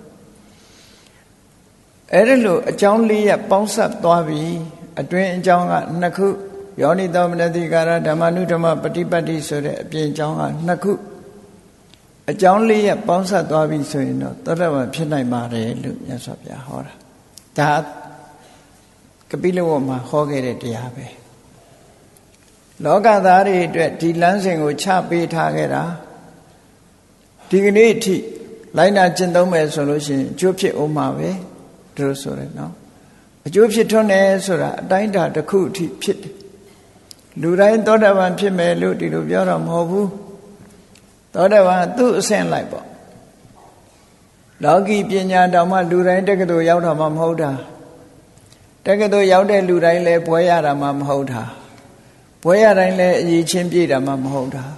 အဲ့ဒါလို့အကြောင်းလေးရပေါင်းစပ်သွားပြီးအတွင်းအကြောင်းကနှစ်ခုယောနိသောမနတိကာရဓမ္မနုဓမ္မပฏิပတ်တိဆိုတဲ့အပြင်အကြောင်းကနှစ်ခုအကြောင်းလေးရပေါင်းစပ်သွားပြီဆိုရင်တော့သောတာပန်ဖြစ်နိုင်ပါတယ်လို့မြတ်စွာဘုရားဟောတာဒါကပိလဝတ်မှာဟောခဲ့တဲ့တရားပဲလောကသားတွေအတွက်ဒီလမ်းစဉ်ကိုချပေးထားခဲ့တာဒီကနေ့အထိလိုက်နာကျင့်သုံးမယ်ဆိုလို့ရှိရင်အကျိုးဖြစ်အောင်မှာပဲဒီလိုဆိုရယ်နော်အကျိုးဖြစ်ထွန်းတယ်ဆိုတာအတိုင်းအတာတစ်ခုအထိဖြစ်တယ်လူတိုင်းသောတာပန်ဖြစ်မယ်လို့ဒီလိုပြောတော့မဟုတ်ဘူးသောတာပန်သူ့အဆင့်လိုက်ပေါ့လောကီပညာတော်မှလူတိုင်းတက္ကသိုလ်ရောက်တာမှမဟုတ်တာတက္ကသိုလ်ရောက်တဲ့လူတိုင်းလည်းဘွဲရတာမှမဟုတ်တာဘွဲရတိုင်းလည်းအရေးချင်းပြည့်တာမှမဟုတ်တာ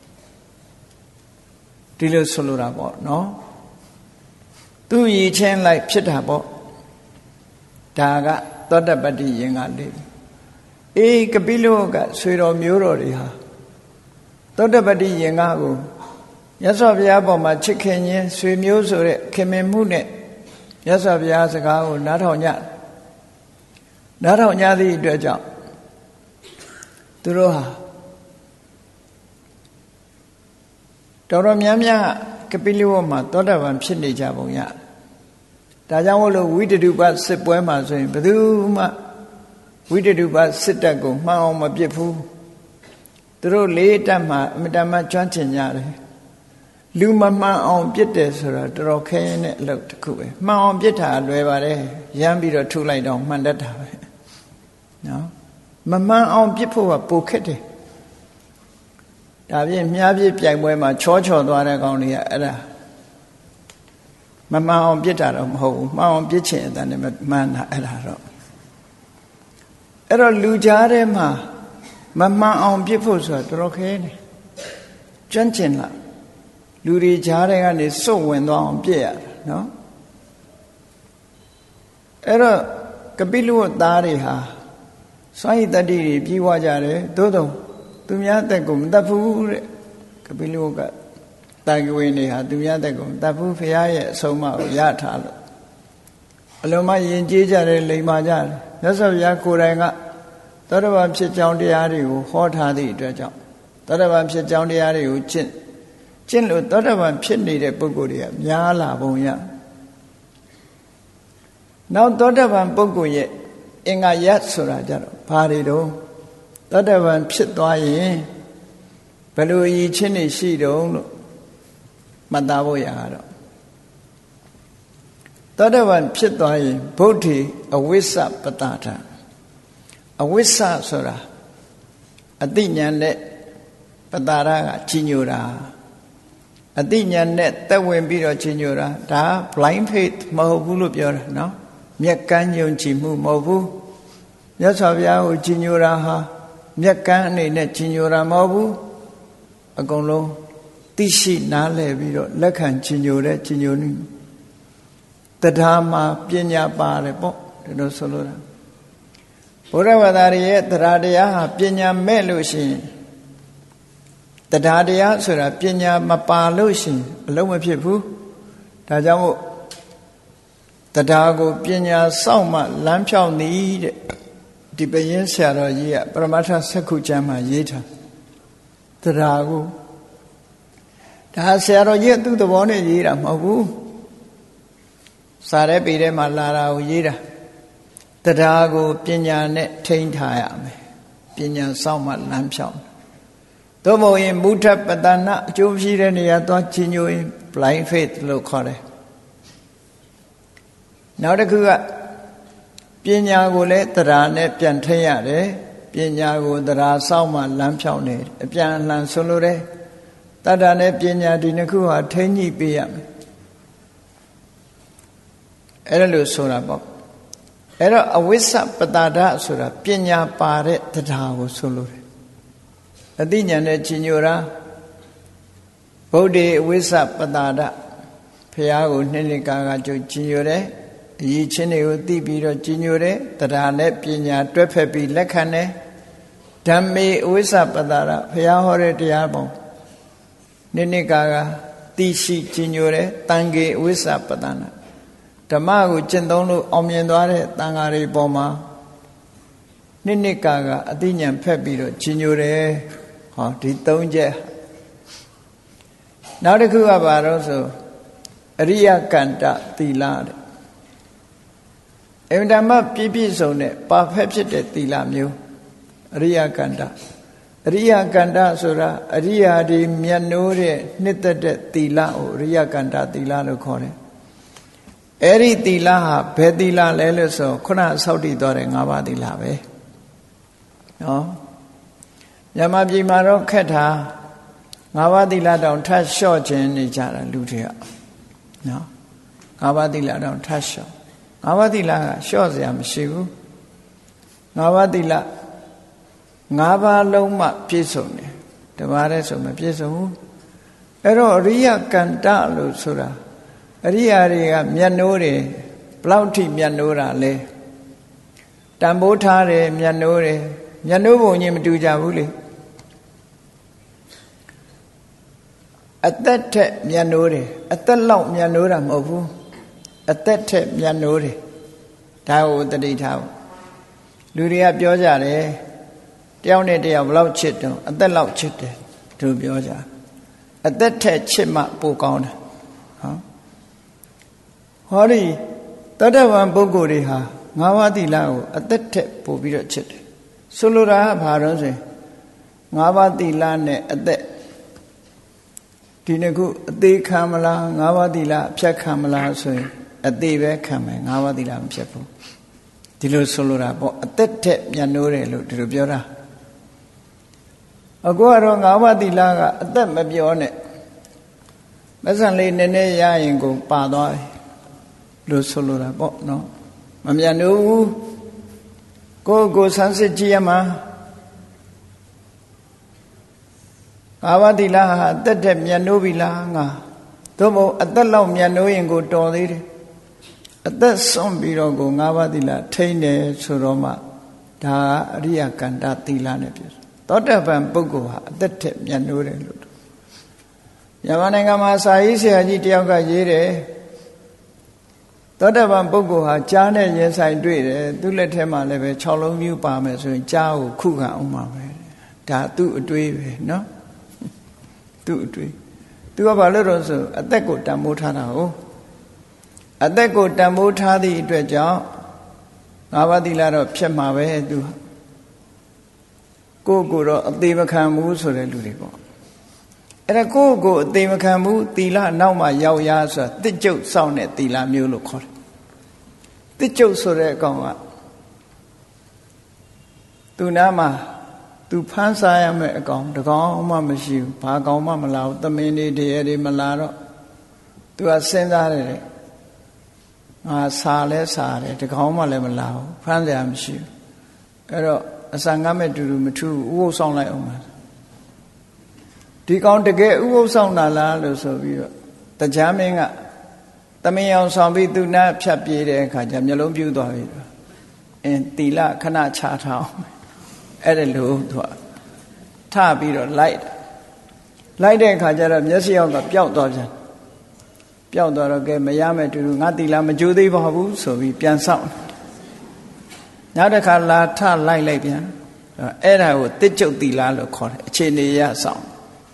ဒီလိုဆိုလိုတာပေါ့နော်သူ့ရည်ချင်းလိုက်ဖြစ်တာပေါ့ဒါကသောတပတ္တိယင်္ဂလေးအေးကပိလဝတ်ကဆွေတော်မျိုးတော်တွေဟာသောတပတ္တိယင်္ဂကိုမြတ်စွာဘုရားပေါ်မှာချစ်ခင်ခြင်းဆွေမျိုးဆိုတဲ့ခင်မင်မှုနဲ့မြတ်စွာဘုရားစကားကိုနားထောင်ကြနားထောင်ကြသည့်အတွက်ကြောင့်သူတို့ဟာတော်တော်များများကပိလဝတ်မှာသောတာပန်ဖြစ်နေကြပုံရဒါကြောင့်မို့လို့ဝိတ္တုပစစ်ပွဲမှာဆိုရင်ဘယ်သူမှဝိတ္တုပစစ်တပ်ကိုမှန်အောင်မပစ်ဘူးသူတို့လေးတက်မှာအမတမကျွမ်းကျင်ကြတယ်လူမမှန်အောင်ပစ်တယ်ဆိုတာတော်တော်ခဲရင်တဲ့အလုပ်တစ်ခုပဲမှန်အောင်ပစ်တာလွယ်ပါတယ်ရမ်းပြီးတော့ထုလိုက်တော့မှန်တတ်တာပဲနော်မမှန်အောင်ပစ်ဖို့ကပိုခက်တယ်ဒါပြင်မြားပြစ်ပြိုင်ပွဲမှာချောချော်သွားတဲ့ကောင်တွေကအဲ့ဒါမမှန်အောင်ပစ်တာတော့မဟုတ်ဘူးမှန်အောင်ပစ်ချင်တယ်နဲ့မှန်တာအဲ့ဒါတော့အဲ့တော့လူကြားထဲမှာမမှန်အောင်ပစ်ဖို့ဆိုတာတော်တော်ခဲနေကျွမ်းကျင်လာလူတွေကြားထဲကနေစုပ်ဝင်သွားအောင်ပြည့်ရတာနော်အဲ့တော့ကပိလဝတ်သားတွေဟာစွမ်းရည်တတ္တိတွေပြီးွားကြတယ်သို့တော့သူများအသက်ကိုမတတ်ဘူးတဲ့ကပိလဝတ်ကတာကဝေနေဟာသူများအသက်ကိုမတတ်ဘူးဖရာရဲ့အဆုံးအမကိုရထားလို့အလုံးမယဉ်ကျေးကြတယ်လိမ္မာကြတယ်မြတ်စွာဘုရားကိုယ်တိုင်ကသောတာပန်ဖြစ်ကြောင်းတရားတွေကိုဟောထားသည့်အတွက်ကြောင့်သောတာပန်ဖြစ်ကြောင်းတရားတွေကိုကျင့်ကျင့်လို့သောတာပန်ဖြစ်နေတဲ့ပုဂ္ဂိုလ်တွေကများလာပုံရနောက်သောတာပန်ပုဂ္ဂိုလ်ရဲ့အင်္ဂါရဆိုတာကြတော့ဘာတွေတော့သောတာပန်ဖြစ်သွားရင်ဘယ်လိုအရေးချင်းတွေရှိတုံးလို့မှတ်သားဖို့ရတော့သောတာပန်ဖြစ်သွားရင်ဗုဒ္ဓေအဝိစ္စပတ္တာထအဝိစ္စဆိုတာအတိညာနဲ့ပတ္တာရကကြီးညိုတာအတိညာနဲ့တက်ဝင်ပြီးတော့ကြီးညိုတာဒါ blind faith မဟုတ်ဘူးလို့ပြောတာနော်မျက်ကန်းယုံကြည်မှုမဟုတ်ဘူးမြတ်စွာဘုရားကိုကြီးညိုတာဟာမျက်ကန်းအနေနဲ့ကြီးညိုတာမဟုတ်ဘူးအကုန်လုံးသိရှိနားလည်ပြီးတော့လက်ခံကြီးညိုတဲ့ကြီးညိုနေတရားမှာပညာပါတယ်ပေါ့ဒီလိုဆိုလို့တာဘုရားဘာသာရဲ့တရားတရားဟာပညာမဲ့လို့ရှိရင်တရားတရားဆိုတာပညာမပါလို့ရှိရင်အလုံးမဖြစ်ဘူးဒါကြောင့်မို့တရားကိုပညာစောင့်မှလမ်းဖြောင်းနေတဲ့ဒီပရင်ဆရာတော်ကြီးကပရမတ္ထစက္ခုကျမ်းမှာရေးထားတရားကိုဒါဆရာတော်ကြီးသူ့သဘောနဲ့ရေးတာမဟုတ်ဘူးစာရဲပေထဲမှာလာတာကိုရေးတာတရားကိုပညာနဲ့ထိန်းထားရမယ်ပညာစောင့်မှလမ်းဖြောင်းသို့မဟုတ်ရင်မုထပတ္တနာအကျိုးဖြစ်တဲ့နေရာသွားချီညိုရင် blind faith လို့ခေါ်တယ်နောက်တစ်ခုကပညာကိုလည်းတရားနဲ့ပြန်ထိန်းရတယ်ပညာကိုတရားစောင့်မှလမ်းဖြောင်းနေအပြန်အလှန်ဆိုလိုတယ်တတ္တနဲ့ပညာဒီနှစ်ခုဟာထိန်းညှိပေးရမယ်အဲ့ဒါလို့ဆိုတာပေါ့အဲ့တော့အဝိစ္စပတ္တာဒဆိုတာပညာပါတဲ့တရားကိုဆိုလိုတယ်အတိညာနဲ့ကြီးညိုတာဗုဒ္ဓေအဝိစ္စပတ္တာဒဘုရားကိုနှစ်နှစ်ကာကကြုတ်ကြီးညိုတယ်အရေးချင်းတွေကိုသိပြီးတော့ကြီးညိုတယ်တရားနဲ့ပညာတွဲဖက်ပြီးလက်ခံတယ်ဓမ္မေအဝိစ္စပတ္တာဒဘုရားဟောတဲ့တရားပုံနှစ်နှစ်ကာကသိရှိကြီးညိုတယ်တန်ခေအဝိစ္စပတ္တာဒဓမ္မကိုကျင့်သုံးလို့အောင်မြင်သွားတဲ့တန်ဃာတွေပေါ်မှာနှစ်နှစ်ကာကအသိဉာဏ်ဖက်ပြီးတော့ကြီးညိုတယ်ဟောဒီသုံးချက်နောက်တစ်ခုကဘာလို့ဆိုအရိယကန္တသီလတဲ့အင်ဓမ္မပြည့်ပြည့်စုံတဲ့ပါဖက်ဖြစ်တဲ့သီလမျိုးအရိယကန္တအရိယကန္တဆိုတာအရိယာဒီမြတ်နိုးတဲ့နှစ်သက်တဲ့သီလကိုအရိယကန္တသီလလို့ခေါ်တယ်အဲ့ဒီသီလဟာဘယ်သီလလဲလို့ဆိုခုနဆောက်တည်သွားတဲ့၅ပါးသီလပဲနော်မြန်မာပြည်မှာတော့ခက်တာ၅ပါးသီလတောင်ထပ်လျှော့ခြင်းနေကြတာလူတွေကနော်၅ပါးသီလတောင်ထပ်လျှော့၅ပါးသီလကလျှော့စရာမရှိဘူး၅ပါးသီလ၅ပါးလုံးမှပြည့်စုံတယ်တပါးတည်းဆိုမပြည့်စုံဘူးအဲ့တော့အရိယကန္တလို့ဆိုတာအရိယာတွေကမြတ်နိုးတယ်ဘလောက်ထိမြတ်နိုးတာလဲတန်ဖိုးထားတယ်မြတ်နိုးတယ်မြတ်နိုးပုံချင်းမတူကြဘူးလေအသက်ထက်မြတ်နိုးတယ်အသက်လောက်မြတ်နိုးတာမဟုတ်ဘူးအသက်ထက်မြတ်နိုးတယ်ဒါကိုတတိထားဖို့လူတွေကပြောကြတယ်တယောက်နဲ့တယောက်ဘလောက်ချစ်တော့အသက်လောက်ချစ်တယ်သူပြောကြအသက်ထက်ချစ်မှပိုကောင်းတယ်ဟောဟောဒီသောတာပန်ပုဂ္ဂိုလ်တွေဟာငါးပါးသီလကိုအသက်ထက်ပို့ပြီးတော့ချစ်တယ်ဆိုလိုတာကဘာလို့ဆိုရင်ငါးပါးသီလနဲ့အသက်ဒီနှစ်ခုအသေးခံမလားငါးပါးသီလအဖြတ်ခံမလားဆိုရင်အသေးပဲခံမယ်ငါးပါးသီလမဖြတ်ဘူးဒီလိုဆိုလိုတာပေါ့အသက်ထက်မြတ်နိုးတယ်လို့ဒီလိုပြောတာအခုကတော့ငါးပါးသီလကအသက်မပြောနဲ့မဆန်လေးနည်းနည်းရရင်ကိုပါသွားတယ်လို့ဆိုလိုတာပေါ့နော်မမြတ်နိုးဘူးကိုယ်ကိုဆန်းစစ်ကြည့်ရမှာငါးပါးသီလဟာအသက်ထက်မြတ်နိုးပြီလားငါသို့မဟုတ်အသက်လောက်မြတ်နိုးရင်ကိုတော်သေးတယ်အသက်ဆုံးပြီးတော့ကိုငါးပါးသီလထိန်းတယ်ဆိုတော့မှဒါအရိယကန္တသီလနဲ့ပြည့်သောတာပန်ပုဂ္ဂိုလ်ဟာအသက်ထက်မြတ်နိုးတယ်လို့မြန်မာနိုင်ငံမှာစာရေးဆရာကြီးတယောက်ကရေးတယ်သောတာပန်ပုဂ္ဂိုလ်ဟာကြားနဲ့ရင်ဆိုင်တွေ့တယ်သူ့လက်ထဲမှာလည်းပဲ၆လုံးမြူပါမယ်ဆိုရင်ကြားကိုခုခံအောင်ပါပဲဒါသူ့အတွေးပဲနော်သူ့အတွေးသူကဘာလို့တော့ဆိုအသက်ကိုတန်ဖိုးထားတာဟုတ်အသက်ကိုတန်ဖိုးထားသည့်အတွက်ကြောင့်ငါးပါးသီလတော့ဖြစ်မှာပဲသူကိုယ့်ကိုယ်တော့အသေးမခံဘူးဆိုတဲ့လူတွေပေါ့အဲ့ဒါကိုယ့်ကိုယ်အသေးမခံဘူးသီလနောက်မှရောက်ရဆိုတာတစ်ကျုပ်စောင့်တဲ့သီလမျိုးလို့ခေါ်တယ်တစ်ကျုပ်ဆိုတဲ့အကောင်ကသူနာမှာသူဖမ်းစားရမယ့်အကောင်တကောင်မှမရှိဘူးဘာကောင်မှမလာဘူးသမင်းတွေတရေတွေမလာတော့သူကစဉ်းစားတယ်ငါစားလဲစားတယ်တကောင်မှလည်းမလာဘူးဖမ်းစရာမရှိဘူးအဲ့တော့အစာငတ်မဲ့တူတူမထူးဥပုသ်ဆောင်လိုက်အောင်ပါဒီကောင်တကယ်ဥပုသ်ဆောင်တာလားလို့ဆိုပြီးတော့တရားမင်းကသမင်းအောင်ဆောင်ပြီးသူနာဖြတ်ပြေးတဲ့အခါကျမျိုးလုံးပြူသွားပြီအင်းတီလခဏချထားအောင်အဲ့ဒါလို့သူကထပြီးတော့လိုက်လိုက်တဲ့အခါကျတော့မျက်စိအောင်ကပျောက်သွားပြန်ပျောက်သွားတော့ကဲမရမဲ့တူတူငါတီလမကြိုးသေးပါဘူးဆိုပြီးပြန်ဆောင်နောက်တစ်ခါလာထလိုက်လိုက်ပြန်အဲ့ဒါကိုတစ်ကျုပ်တီလလို့ခေါ်တယ်အခြေအနေရဆောင်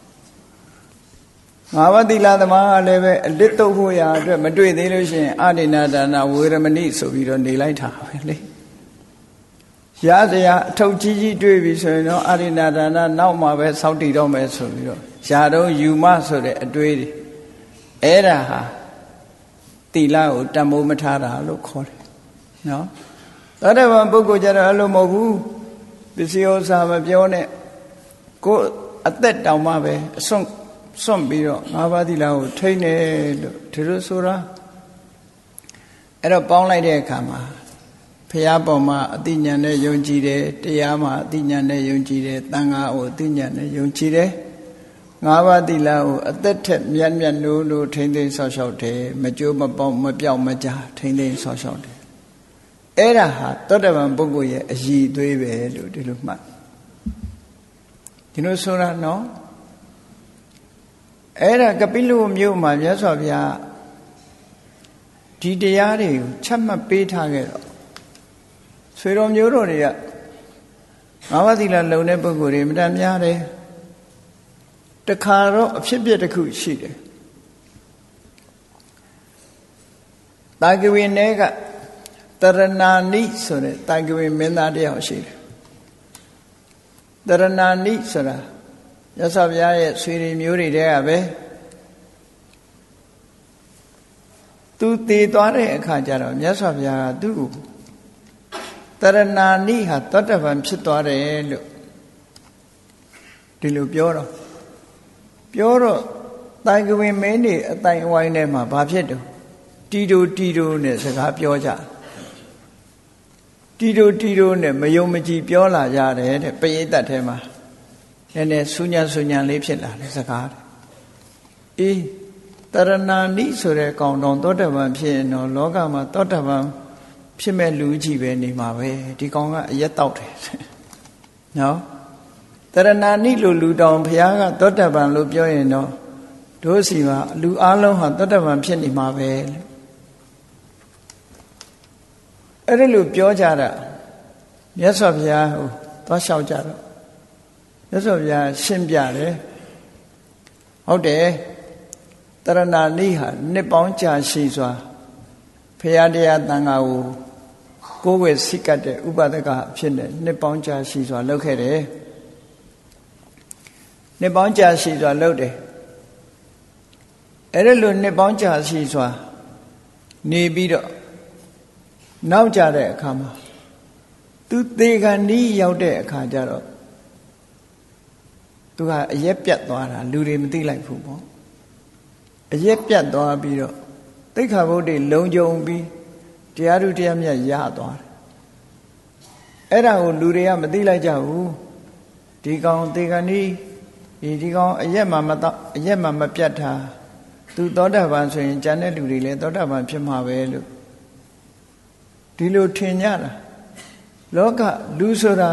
ငါးပါးသီလသမားကလည်းပဲအလစ်တုပ်ဖို့ရာအတွက်မတွေ့သေးလို့ရှိရင်အာဒိနာဒါနာဝေရမဏိဆိုပြီးတော့နေလိုက်တာပဲလေရစရာအထုပ်ကြီးကြီးတွေ့ပြီဆိုရင်တော့အာဒိနာဒါနာနောက်မှပဲစောင့်တည်တော့မယ်ဆိုပြီးတော့ယာတော့ယူမဆိုတဲ့အတွေးတွေအဲ့ဒါဟာသီလကိုတန်ဖိုးမထားတာလို့ခေါ်တယ်နော်သောတာပန်ပုဂ္ဂိုလ်ကြတော့အဲ့လိုမဟုတ်ဘူးပစ္စည်းဥစ္စာမပြောနဲ့ကိုယ်အသက်တောင်မှပဲအစွန့်စွန့်ပြီးတော့ငါးပါးသီလကိုထိန်းတယ်လို့ဒီလိုဆိုတာအဲ့တော့ပေါင်းလိုက်တဲ့အခါမှာဘုရားပေါ်မှာအသိဉာဏ်နဲ့ယုံကြည်တယ်တရားမှာအသိဉာဏ်နဲ့ယုံကြည်တယ်သံဃာကိုအသိဉာဏ်နဲ့ယုံကြည်တယ်ငါးပါးသီလကိုအသက်ထက်မြတ်မြတ်လို့လို့ထိန်းသိမ်းဆောက်ရှောက်တယ်မကြိုးမပေါက်မပြောက်မကြားထိန်းသိမ်းဆောက်ရှောက်တယ်အဲ့ဒါဟာသောတပန်ပုဂ္ဂိုလ်ရဲ့အရည်အသွေးပဲလို့ဒီလိုမှတ်ဒီလိုဆိုတာနော်အဲ့ဒါကပိလုမြို့မှာမြတ်စွာဘုရားဒီတရားတွေကိုချက်မှတ်ပေးထားခဲ့တော့ဆွေတော်မျိုးတော်တွေကငါးပါးသီလလုံတဲ့ပုဂ္ဂိုလ်တွေမတန်များတယ်တခါတော့အဖြစ်ပြက်တစ်ခုရှိတယ်တာဂဝေနဲကတရဏာနိဆိုတဲ့တာဂဝေမင်းသားတယောက်ရှိတယ်တရဏာနိဆိုတာမြတ်စွာဘုရားရဲ့ဆွေတွေမျိုးတွေတဲကပဲသူတည်သွားတဲ့အခါကျတော့မြတ်စွာဘုရားကသူ့ကိုတရဏာနိဟာသောတပန်ဖြစ်သွားတယ်လို့ဒီလိုပြောတော့ပြောတော့တိုင်ကဝင်မင်းတွေအတိုင်အဝိုင်းထဲမှာဘာဖြစ်တော့တီတိုတီတိုနဲ့စကားပြောကြတီတိုတီတိုနဲ့မယုံမကြည်ပြောလာကြတယ်တဲ့ပရိသတ်ထဲမှာနည်းနည်းဆူညံဆူညံလေးဖြစ်လာတယ်စကားတဲ့အေးတရဏာနိဆိုတဲ့ကောင်တော်သောတပန်ဖြစ်ရင်တော့လောကမှာသောတပန်ဖြစ်မဲ့လူကြီးပဲနေမှာပဲဒီကောင်ကအရက်တောက်တယ်နော်တရဏာနိလို့လူတောင်ဘုရားကသောတပန်လို့ပြောရင်တော့တို့စီမှာလူအလုံးဟာသောတပန်ဖြစ်နေမှာပဲအဲ့ဒါလို့ပြောကြတာမြတ်စွာဘုရားဟိုသွားလျှောက်ကြတော့မြတ်စွာဘုရားရှင်းပြတယ်ဟုတ်တယ်တရဏာနိဟာနှစ်ပေါင်းကြာရှိစွာဘုရားတရားသံဃာကိုကိုယ်ဝယ်စိတ်ကတဲ့ဥပဒကအဖြစ်နဲ့နှစ်ပေါင်းကြာရှိစွာလုပ်ခဲ့တယ်နှစ်ပေါင်းကြာရှိစွာလုပ်တယ်အဲ့ဒါလို့နှစ်ပေါင်းကြာရှိစွာနေပြီးတော့နောက်ကြတဲ့အခါမှာသူသေခါနီးရောက်တဲ့အခါကျတော့သူကအရက်ပြတ်သွားတာလူတွေမသိလိုက်ဘူးပေါ့အရက်ပြတ်သွားပြီးတော့သိက္ခာပုဒ်တွေလုံခြုံပြီးတရားဓုတရားမြတ်ရသွားတယ်အဲ့ဒါကိုလူတွေကမသိလိုက်ကြဘူးဒီကောင်သေခါနီးဒီဒီကောင်အရက်မှမတော့အရက်မှမပြတ်တာသူသောတာပန်ဆိုရင်ကျန်တဲ့လူတွေလည်းသောတာပန်ဖြစ်မှာပဲလို့ဒီလိုထင်ကြတာလောကလူဆိုတာ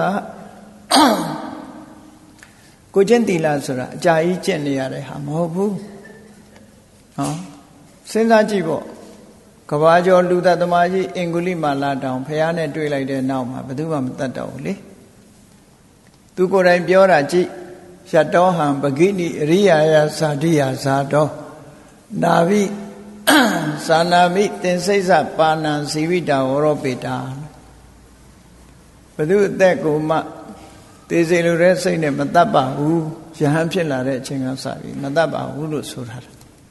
ကိုကျင့်သီလဆိုတာအကြာကြီးကျင့်နေရတဲ့ဟာမဟုတ်ဘူးနော်စဉ်းစားကြည့်ပေါ့ကဘာကျော်လူသက်သမားကြီးအင်္ဂုလိမာလာတောင်ဖះနဲ့တွေ့လိုက်တဲ့နောက်မှာဘယ်သူမှမတတ်တော့ဘူးလေသူကိုယ်တိုင်ပြောတာကြည့်ယတောဟံပဂိနိအရိယာယဇာတိယဇာတောနာဘိသာနာမိတင်စိတ်စပါဏံဇီဝိတာဝရောပေတာဘယ်သူအသက်ကိုမှသေစေလိုတဲ့စိတ်နဲ့မတတ်ပါဘူးယဟန်ဖြစ်လာတဲ့အချိန်ကစပြီးမတတ်ပါဘူးလို့ဆိုထားတယ်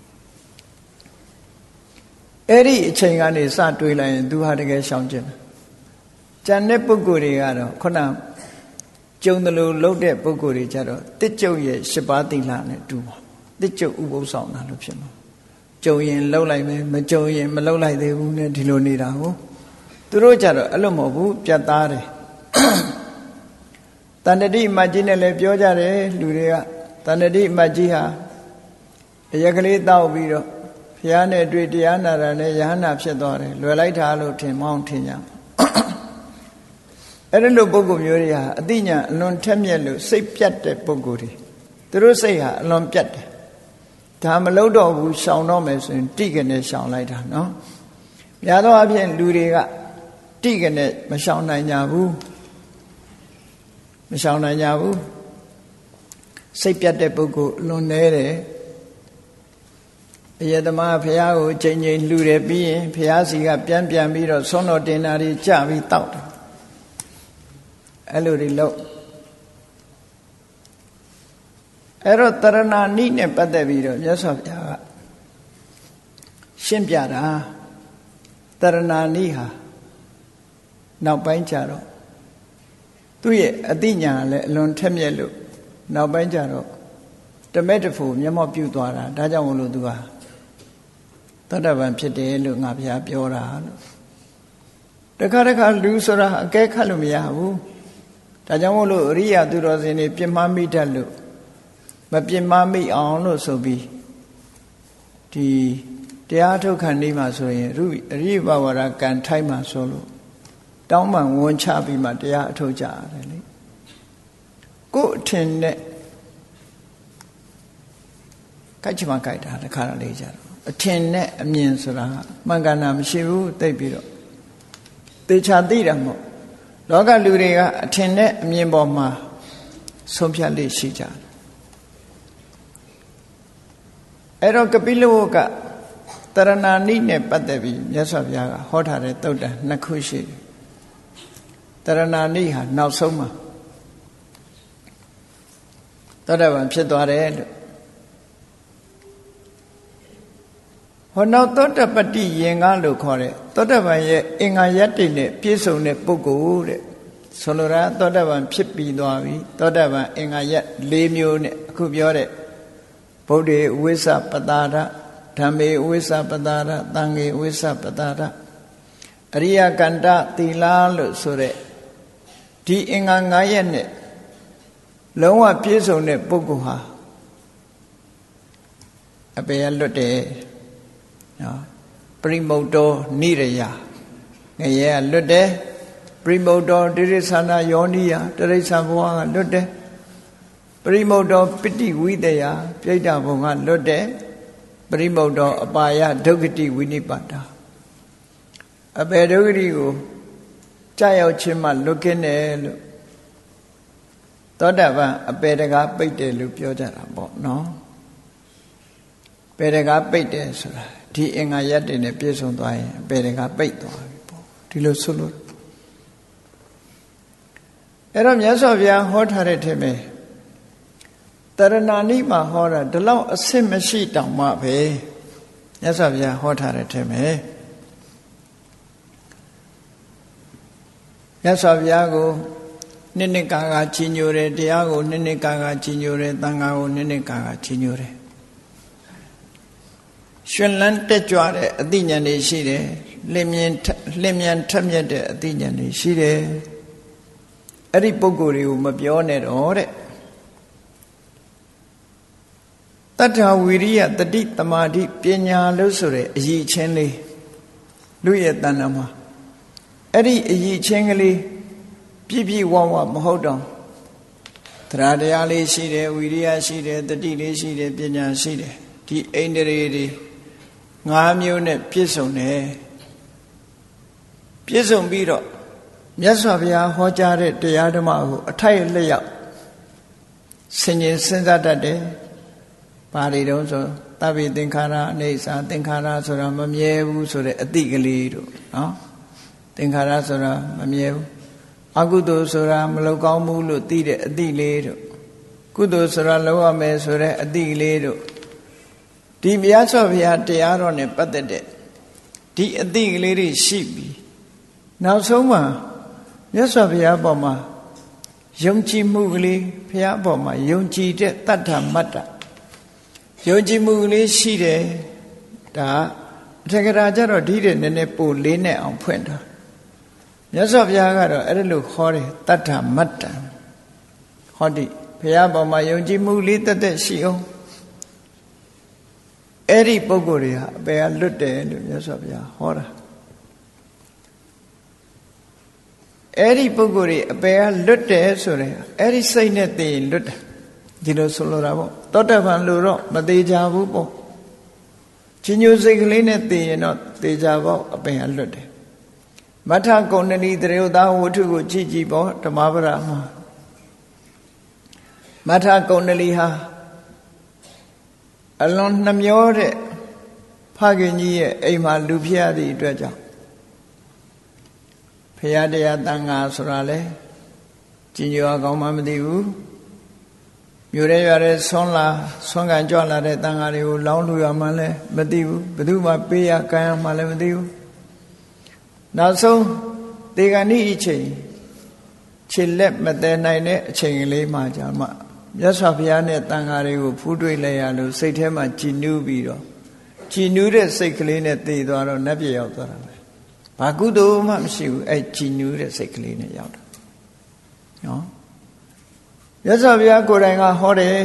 အဲ့ဒီအချိန်ကနေစတွေးလိုက်ရင်သူဟာတကယ်ရှောင်ကျင်တယ်ကျန်တဲ့ပုဂ္ဂိုလ်တွေကတော့ခုနကျုံတယ်လို့လှုပ်တဲ့ပုဂ္ဂိုလ်တွေကြတော့တစ်ကျုပ်ရဲ့ရှစ်ပါးသီလနဲ့တူပါတစ်ကျုပ်ဥပုသ်ဆောင်တာလို့ဖြစ်မှာကျုံရင်လှုပ်လိုက်မယ်မကျုံရင်မလှုပ်လိုက်သေးဘူးနဲ့ဒီလိုနေတာကိုသူတို့ကြတော့အဲ့လိုမဟုတ်ဘူးပြတ်သားတယ်တန်တတိမတ်ကြီးနဲ့လည်းပြောကြတယ်လူတွေကတန်တတိမတ်ကြီးဟာအရက်ကလေးတောက်ပြီးတော့ဘုရားနဲ့တွေ့တရားနာတာနဲ့ယဟန္တာဖြစ်သွားတယ်လွယ်လိုက်တာလို့ထင်မောင်းထင်ကြအဲ့ဒီလိုပုဂ္ဂိုလ်မျိုးတွေဟာအသိဉာဏ်အလွန်ထက်မြက်လို့စိတ်ပြတ်တဲ့ပုဂ္ဂိုလ်တွေသူတို့စိတ်ဟာအလွန်ပြတ်တယ်ဒါမလုပ်တော့ဘူးရှောင်တော့မယ်ဆိုရင်တိကနေရှောင်လိုက်တာနော်များသောအားဖြင့်လူတွေကတိကနေမရှောင်နိုင်ကြဘူးမရှောင်နိုင်ကြဘူးစိတ်ပြတ်တဲ့ပုဂ္ဂိုလ်အလွန်နေတယ်အယတမဘုရားကိုချိန်ချိန်လှူတယ်ပြီးရင်ဘုရားစီကပြန်ပြန်ပြီးတော့ဆွမ်းတော်တင်တာတွေကြပြီးတောက်တယ်အဲ့လိုတွေလို့အဲ့တော့တရဏာနိနဲ့ပတ်သက်ပြီးတော့မြတ်စွာဘုရားကရှင်းပြတာတရဏာနိဟာနောက်ပိုင်းကျတော့သူ့ရဲ့အသိဉာဏ်လည်းအလွန်ထက်မြက်လို့နောက်ပိုင်းကျတော့တမက်တဖို့မျက်မှောက်ပြုသွားတာဒါကြောင့်မလို့သူကသောတာပန်ဖြစ်တယ်လို့ငါဘုရားပြောတာလို့တခါတခါလူဆိုတာအကဲခတ်လို့မရဘူးဒါကြောင့်မို့လို့အရိယာသူတော်စင်တွေပြင်းမမိတတ်လို့မပြင်းမမိအောင်လို့ဆိုပြီးဒီတရားထုတ်ခဏနေမှာဆိုရင်အရိယဘဝရကံထိုက်မှာဆိုလို့တောင်းပန်ဝန်ချပြီးမှတရားအထုတ်ကြရတယ်လေကိုယ်အထင်နဲ့ကြိုက်ချင်မှကြိုက်တာတခါတလေကြတော့အထင်နဲ့အမြင်ဆိုတာမှန်ကန်တာမရှိဘူးသိပြီးတော့သေချာသိတာမဟုတ်လောကလူတွေကအထင်နဲ့အမြင်ပေါ်မှာဆုံးဖြတ်လေးရှိကြတယ်အဲ့တော့ကပိလဝကတရဏာနိနဲ့ပတ်သက်ပြီးမြတ်စွာဘုရားကဟောထားတဲ့သုတ်တံနှစ်ခုရှိတယ်တရဏာနိဟာနောက်ဆုံးမှာသောတာပန်ဖြစ်သွားတယ်လို့ဟောနောက်သောတပတ္တိယင်္ဂလို့ခေါ်တဲ့သောတာပန်ရဲ့အင်္ဂါယတ္တိနဲ့ပြည့်စုံတဲ့ပုဂ္ဂိုလ်တဲ့ဆိုလိုတာသောတာပန်ဖြစ်ပြီးသွားပြီသောတာပန်အင်္ဂါယတ်၄မျိုးနဲ့အခုပြောတဲ့ဗုဒ္ဓေဝိသပတာရဓမ္မေဝိသပတာရသံဃေဝိသပတာရအရိယကန္တသီလလို့ဆိုတဲ့ဒီအင်္ဂါ၅ရက်နဲ့လုံးဝပြည့်စုံတဲ့ပုဂ္ဂိုလ်ဟာအပေရလွတ်တယ်နော်ပရိမုတ်တောနိရယငရဲကလွတ်တယ်ပရိမုတ်တောတိရိစ္ဆာနာယောနိယတိရိစ္ဆာဘဝကလွတ်တယ်ပရိမုတ်တောပိဋိဝိတယပြိဋ္ဌဘုံကလွတ်တယ်ပရိမုတ်တောအပါယဒုက္ခတိဝိနိပါတာအပေဒုက္ခတိကိုကြာရောက်ခြင်းမှလွတ်ခင်းတယ်လို့သောတာပန်အပေတကားပိတ်တယ်လို့ပြောကြတာပေါ့နော်ပေတကားပိတ်တယ်ဆိုတာဒီအင်္ဂါရက်တွေနဲ့ပြည့်စုံသွားရင်အပေတကားပိတ်သွားပြီပေါ့ဒီလိုဆိုလို့အဲ့တော့မြတ်စွာဘုရားဟောထားတဲ့ထင်မယ်တရဏာနိမှာဟောတာဒီလောက်အဆင့်မရှိတောင်မှပဲမြတ်စွာဘုရားဟောထားတဲ့ထင်မယ်မြတ်စွာဘုရားကိုနှစ်နှစ်ကာကာကြီးညိုတယ်တရားကိုနှစ်နှစ်ကာကာကြီးညိုတယ်သံဃာကိုနှစ်နှစ်ကာကာကြီးညိုတယ်ရှင်လန်းတက်ကြွတဲ့အသိဉာဏ်တွေရှိတယ်လင်းမြင်လင်းမြန်ထက်မြက်တဲ့အသိဉာဏ်တွေရှိတယ်အဲ့ဒီပုဂ္ဂိုလ်တွေကိုမပြောနဲ့တော့တဲ့တတ္ထဝီရိယတတိတမာတိပညာလို့ဆိုတဲ့အရည်ချင်းလေးလူရဲ့တဏ္ဍာမှာအဲ့ဒီအရည်ချင်းကလေးပြည့်ပြည့်ဝဝမဟုတ်တော့တရားတရားလေးရှိတယ်ဝီရိယရှိတယ်တတိလေးရှိတယ်ပညာရှိတယ်ဒီအိန္ဒြေတွေငါးမျိုးနဲ့ပြည့်စုံတယ်ပြည့်စုံပြီးတော့မြတ်စွာဘုရားဟောကြားတဲ့တရားဓမ္မကိုအထိုက်အလျောက်ဆင်ခြင်စဉ်းစားတတ်တယ်ပါဠိတော်ဆိုသဗ္ဗေသင်္ခါရအိဋ္ဌာသင်္ခါရဆိုတာမမြဲဘူးဆိုတဲ့အတိကလေးတို့နော်သင်္ခါရဆိုတာမမြဲဘူးအကုသိုလ်ဆိုတာမလောက်ကောင်းဘူးလို့သိတဲ့အတိလေးတို့ကုသိုလ်ဆိုတာလုပ်ရမယ်ဆိုတဲ့အတိကလေးတို့ဒီမြတ်စွာဘုရားတရားတော်နဲ့ပတ်သက်တဲ့ဒီအတိကလေးတွေရှိပြီနောက်ဆုံးမှာမြတ်စွာဘုရားပေါ်မှာယုံကြည်မှုကလေးဘုရားပေါ်မှာယုံကြည်တဲ့တတ္ထမတ္တယုံကြည်မှုကလေးရှိတယ်ဒါအထက်ကရာကြတော့ဒီတဲ့နည်းနည်းပိုလေးနဲ့အောင်ဖွင့်တာမြတ်စွာဘုရားကတော့အဲ့ဒါလို့ခေါ်တယ်တတ္ထမတ္တဟောဒီဘုရားပေါ်မှာယုံကြည်မှုလေးတသက်ရှိအောင်အဲ့ဒီပုဂ္ဂိုလ်တွေဟာအပယ်ကလွတ်တယ်လို့မြတ်စွာဘုရားဟောတာအဲ့ဒီပုဂ္ဂိုလ်တွေအပယ်ကလွတ်တယ်ဆိုရင်အဲ့ဒီစိတ်နဲ့သိရင်လွတ်တယ်ဒီလိုဆိုလိုတာပေါ့သောတပန်လို့တော့မသေးကြဘူးပေါ့ချင်းညိုစိတ်ကလေးနဲ့သိရင်တော့သေချာပေါ့အပင်အလွတ်တယ်မထကုဏဏီတရေသာဝတ္ထုကိုကြည့်ကြည့်ပေါ့ဓမ္မပဒမှာမထကုဏဏီဟာအလွန်နှမျောတဲ့ဖခင်ကြီးရဲ့အိမ်မှာလူဖြစ်ရသည့်အတွက်ကြောင့်ဖရာတရားတန်ခါဆိုတာလဲကြည်ညိုအကောင်းမှမသိဘူးမြို့ရဲရွာရဲဆွမ်းလာဆွမ်းကန်ကြွလာတဲ့တန်ခါတွေကိုလောင်းလူရမှလည်းမသိဘူးဘယ်သူမှပေးရကမ်းရမှလည်းမသိဘူးနောက်ဆုံးတေဂဏိအချိန်ခြေလက်မတည်နိုင်တဲ့အချိန်ကလေးမှကြာမှမြတ်စွာဘုရားနဲ့တန်ခါတွေကိုဖူးတွေ့လိုက်ရလို့စိတ်ထဲမှာကြည်နူးပြီးတော့ကြည်နူးတဲ့စိတ်ကလေးနဲ့တည်သွားတော့နတ်ပြည်ရောက်သွားတာပဲဘာကုသိုလ်မှမရှိဘူးအဲ့ကြည်နူးတဲ့စိတ်ကလေးနဲ့ရောက်တာနော်မြတ်စွာဘုရားကိုယ်တိုင်ကဟောတယ်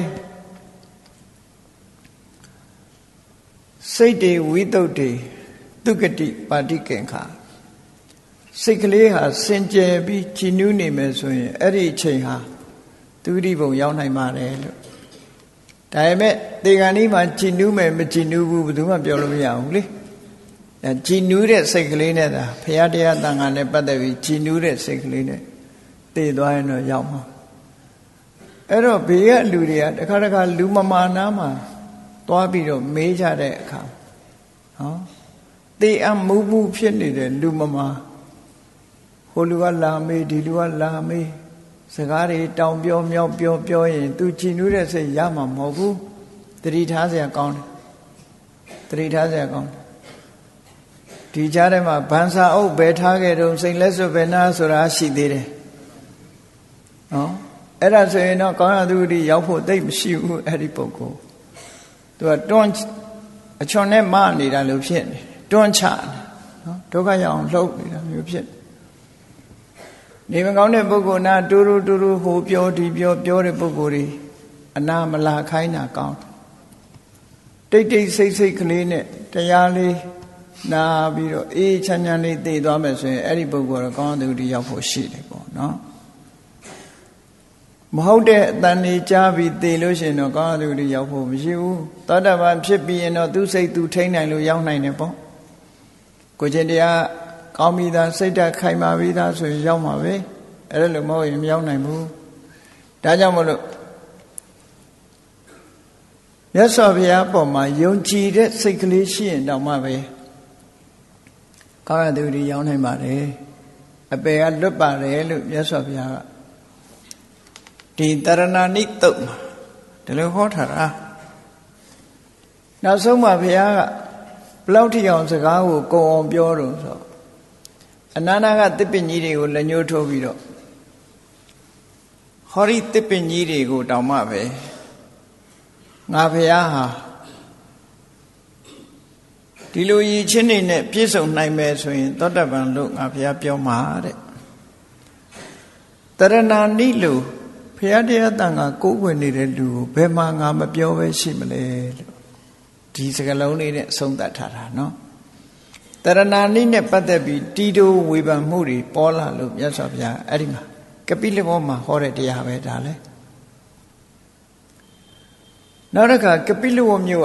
စိတ်တွေဝိတုဒ္ဓေသူကတိပါတိကင်္ခာစိတ်ကလေးဟာစင်ကြယ်ပြီးကြည်နူးနေမယ်ဆိုရင်အဲ့ဒီအချိန်ဟာသူတိဘုံရောက်နိုင်ပါတယ်လို့ဒါပေမဲ့တေဂန်ဒီမှာကြည်နူးမယ်မကြည်နူးဘူးဘယ်သူမှပြောလို့မရဘူးလေအဲကြည်နူးတဲ့စိတ်ကလေးနဲ့သာဘုရားတရားတန်ခါနဲ့ပတ်သက်ပြီးကြည်နူးတဲ့စိတ်ကလေးနဲ့သိသွားရင်တော့ရောက်မှာအဲ့တော့ဘေးကလူတွေကတခါတခါလူမမာနာမှာသွားပြီးတော့မေးကြတဲ့အခါဟောတေအမှုမှုဖြစ်နေတဲ့လူမမာဟိုလူကလာမေးဒီလူကလာမေးစကားတွေတောင်ပြောမြောက်ပြောပြောရင်သူကြည်နူးတဲ့စိတ်ရမှာမဟုတ်ဘူးတတိထားစရာကောင်းတယ်တတိထားစရာကောင်းတယ်ဒီကြားထဲမှာဗန်စာအုပ်ဘယ်ထားခဲ့တုံးစိတ်လက်စွပ်ဘယ်နာဆိုတာရှိသေးတယ်နော်အဲ့ဒါဆိုရင်တော့ကောင်းရသူတိရောက်ဖို့သိမရှိဘူးအဲ့ဒီပုဂ္ဂိုလ်သူကတွန်းအချွန်နဲ့မနေတာလို့ဖြစ်နေတွန်းချနော်ဒုက္ခရောက်အောင်လှုပ်နေတာမျိုးဖြစ်နေမကောင်းတဲ့ပုဂ္ဂိုလ်နာတူတူတူတူဟိုပြောဒီပြောပြောတဲ့ပုဂ္ဂိုလ်တွေအနာမလာခိုင်းတာကောင်းတိတ်တိတ်ဆိတ်ဆိတ်ကလေးနဲ့တရားလေးနာပြီးတော့အေးချမ်းချမ်းလေးသိသွားမယ်ဆိုရင်အဲ့ဒီပုဂ္ဂိုလ်ကကောင်းသူတိရောက်ဖို့ရှိတယ်ပေါ့နော်မဟုတ်တဲ့အတန်နေကြားပြီးသိလို့ရှိရင်တော့ကောင်းသူတိရောက်ဖို့မရှိဘူးသောတပန်ဖြစ်ပြီးရင်တော့သူစိတ်သူထိန်းနိုင်လို့ရောက်နိုင်တယ်ပေါ့ကိုချင်းတရားကောင်းပြီးသားစိတ်ဓာတ်ခိုင်မာပြီးသားဆိုရင်ရောက်မှာပဲအဲ့ဒါလို့မဟုတ်ရင်မရောက်နိုင်ဘူးဒါကြောင့်မလို့မြတ်စွာဘုရားပေါ်မှာယုံကြည်တဲ့စိတ်ကလေးရှိရင်တော့မှပဲကောင်းသူတိရောက်နိုင်ပါတယ်အပယ်ကလွတ်ပါတယ်လို့မြတ်စွာဘုရားကဒီတရဏနိတုတ်မှာဒီလိုဟောထားတာနောက်ဆုံးမှာဘုရားကဘလောက်ထိအောင်စကားကိုကုံအောင်ပြောတော့ဆိုအနန္တကတစ်ပင်ကြီးတွေကိုလက်ညှိုးထိုးပြီးတော့ဟောဒီတစ်ပင်ကြီးတွေကိုတောင်မှပဲငါဘုရားဟာဒီလိုရည်ချင်းနေနဲ့ပြည့်စုံနိုင်မယ်ဆိုရင်သောတပန်လို့ငါဘုရားပြောမှာတဲ့တရဏနိလို့ဘုရားတရားတန်ခါကိုးကွယ်နေတဲ့လူကိုဘယ်မှာငါမပြောပဲရှိမလဲလို့ဒီစကားလုံးလေးနဲ့အဆုံးသတ်ထားတာနော်တရဏနိနဲ့ပတ်သက်ပြီးတီတိုဝေဖန်မှုတွေပေါ်လာလို့မြတ်စွာဘုရားအဲ့ဒီမှာကပိလဘောမှာဟောတဲ့တရားပဲဒါလဲနောက်တစ်ခါကပိလဝမြို့က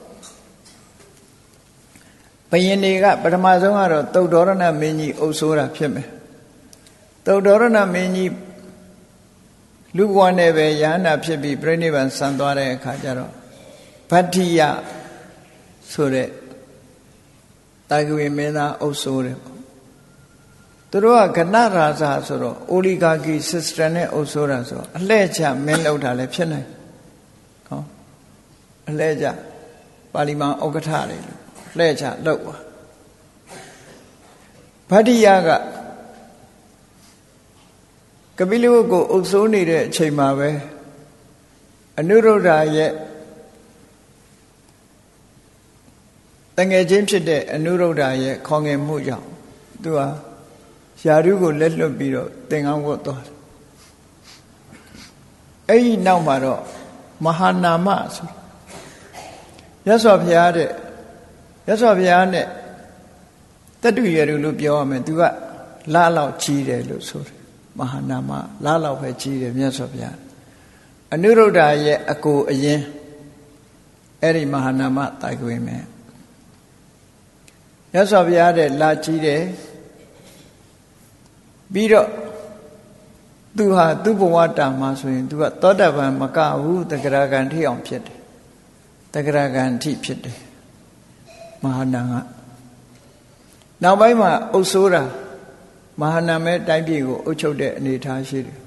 ဘယင်တွေကပထမဆုံးကတော့သုတ်တော်ရဏမင်းကြီးအုပ်ဆိုးတာဖြစ်မယ်သုတ်တော်ရဏမင်းကြီးလူဘဝနဲ့ပဲယန္တာဖြစ်ပြီးပြိဋိဘံဆံသွားတဲ့အခါကျတော့ဗတ္ထိယဆိုတဲ့တာဂဝေမင်းသားအုပ်ဆိုးတယ်ပေါ့သူတို့ကကဏရာဇာဆိုတော့ oligarchy system နဲ့အုပ်စိုးတာဆိုအလှဲ့ချမင်းလောက်တာလည်းဖြစ်နိုင်ဟောအလှဲ့ချပါဠိမန်ဥက္ကဋ္ဌတွေလှဲ့ချလောက်ပါဗတ္တိယကကပိလဝတ်ကိုအုပ်စိုးနေတဲ့အချိန်မှာပဲအနုရုဒ္ဓရဲ့တငယ်ချင်းဖြစ်တဲ့အနုရုဒ္ဓရဲ့ခေါငယ်မှုကြောင့်သူဟာယာရုကိုလက်လွတ်ပြီးတော့သင်္ကန်းဝတ်သွားတယ်အဲ့ဒီနောက်မှာတော့မဟာနာမဆိုရသော်ဘုရားတဲ့ရသော်ဘုရားနဲ့တတုရရုလို့ပြောရမယ်သူကလာလောက်ကြီးတယ်လို့ဆိုတယ်မဟာနာမလာလောက်ပဲကြီးတယ်မြတ်စွာဘုရားအနုရုဒ္ဓရဲ့အကိုအရင်အဲ့ဒီမဟာနာမတိုင်ခွေမယ်မြတ်စွာဘုရားတဲ့လာကြီးတယ်ပြီးတော့သူဟာသူ့ဘဝတာမှာဆိုရင်သူကသောတာပန်မကဘူးတဂရဂံထိအောင်ဖြစ်တယ်တဂရဂံထိဖြစ်တယ်မဟာနာကနောက်ပိုင်းမှာအုပ်စိုးတာမဟာနာမဲတိုင်းပြည်ကိုအုပ်ချုပ်တဲ့အနေအထားရှိတယ်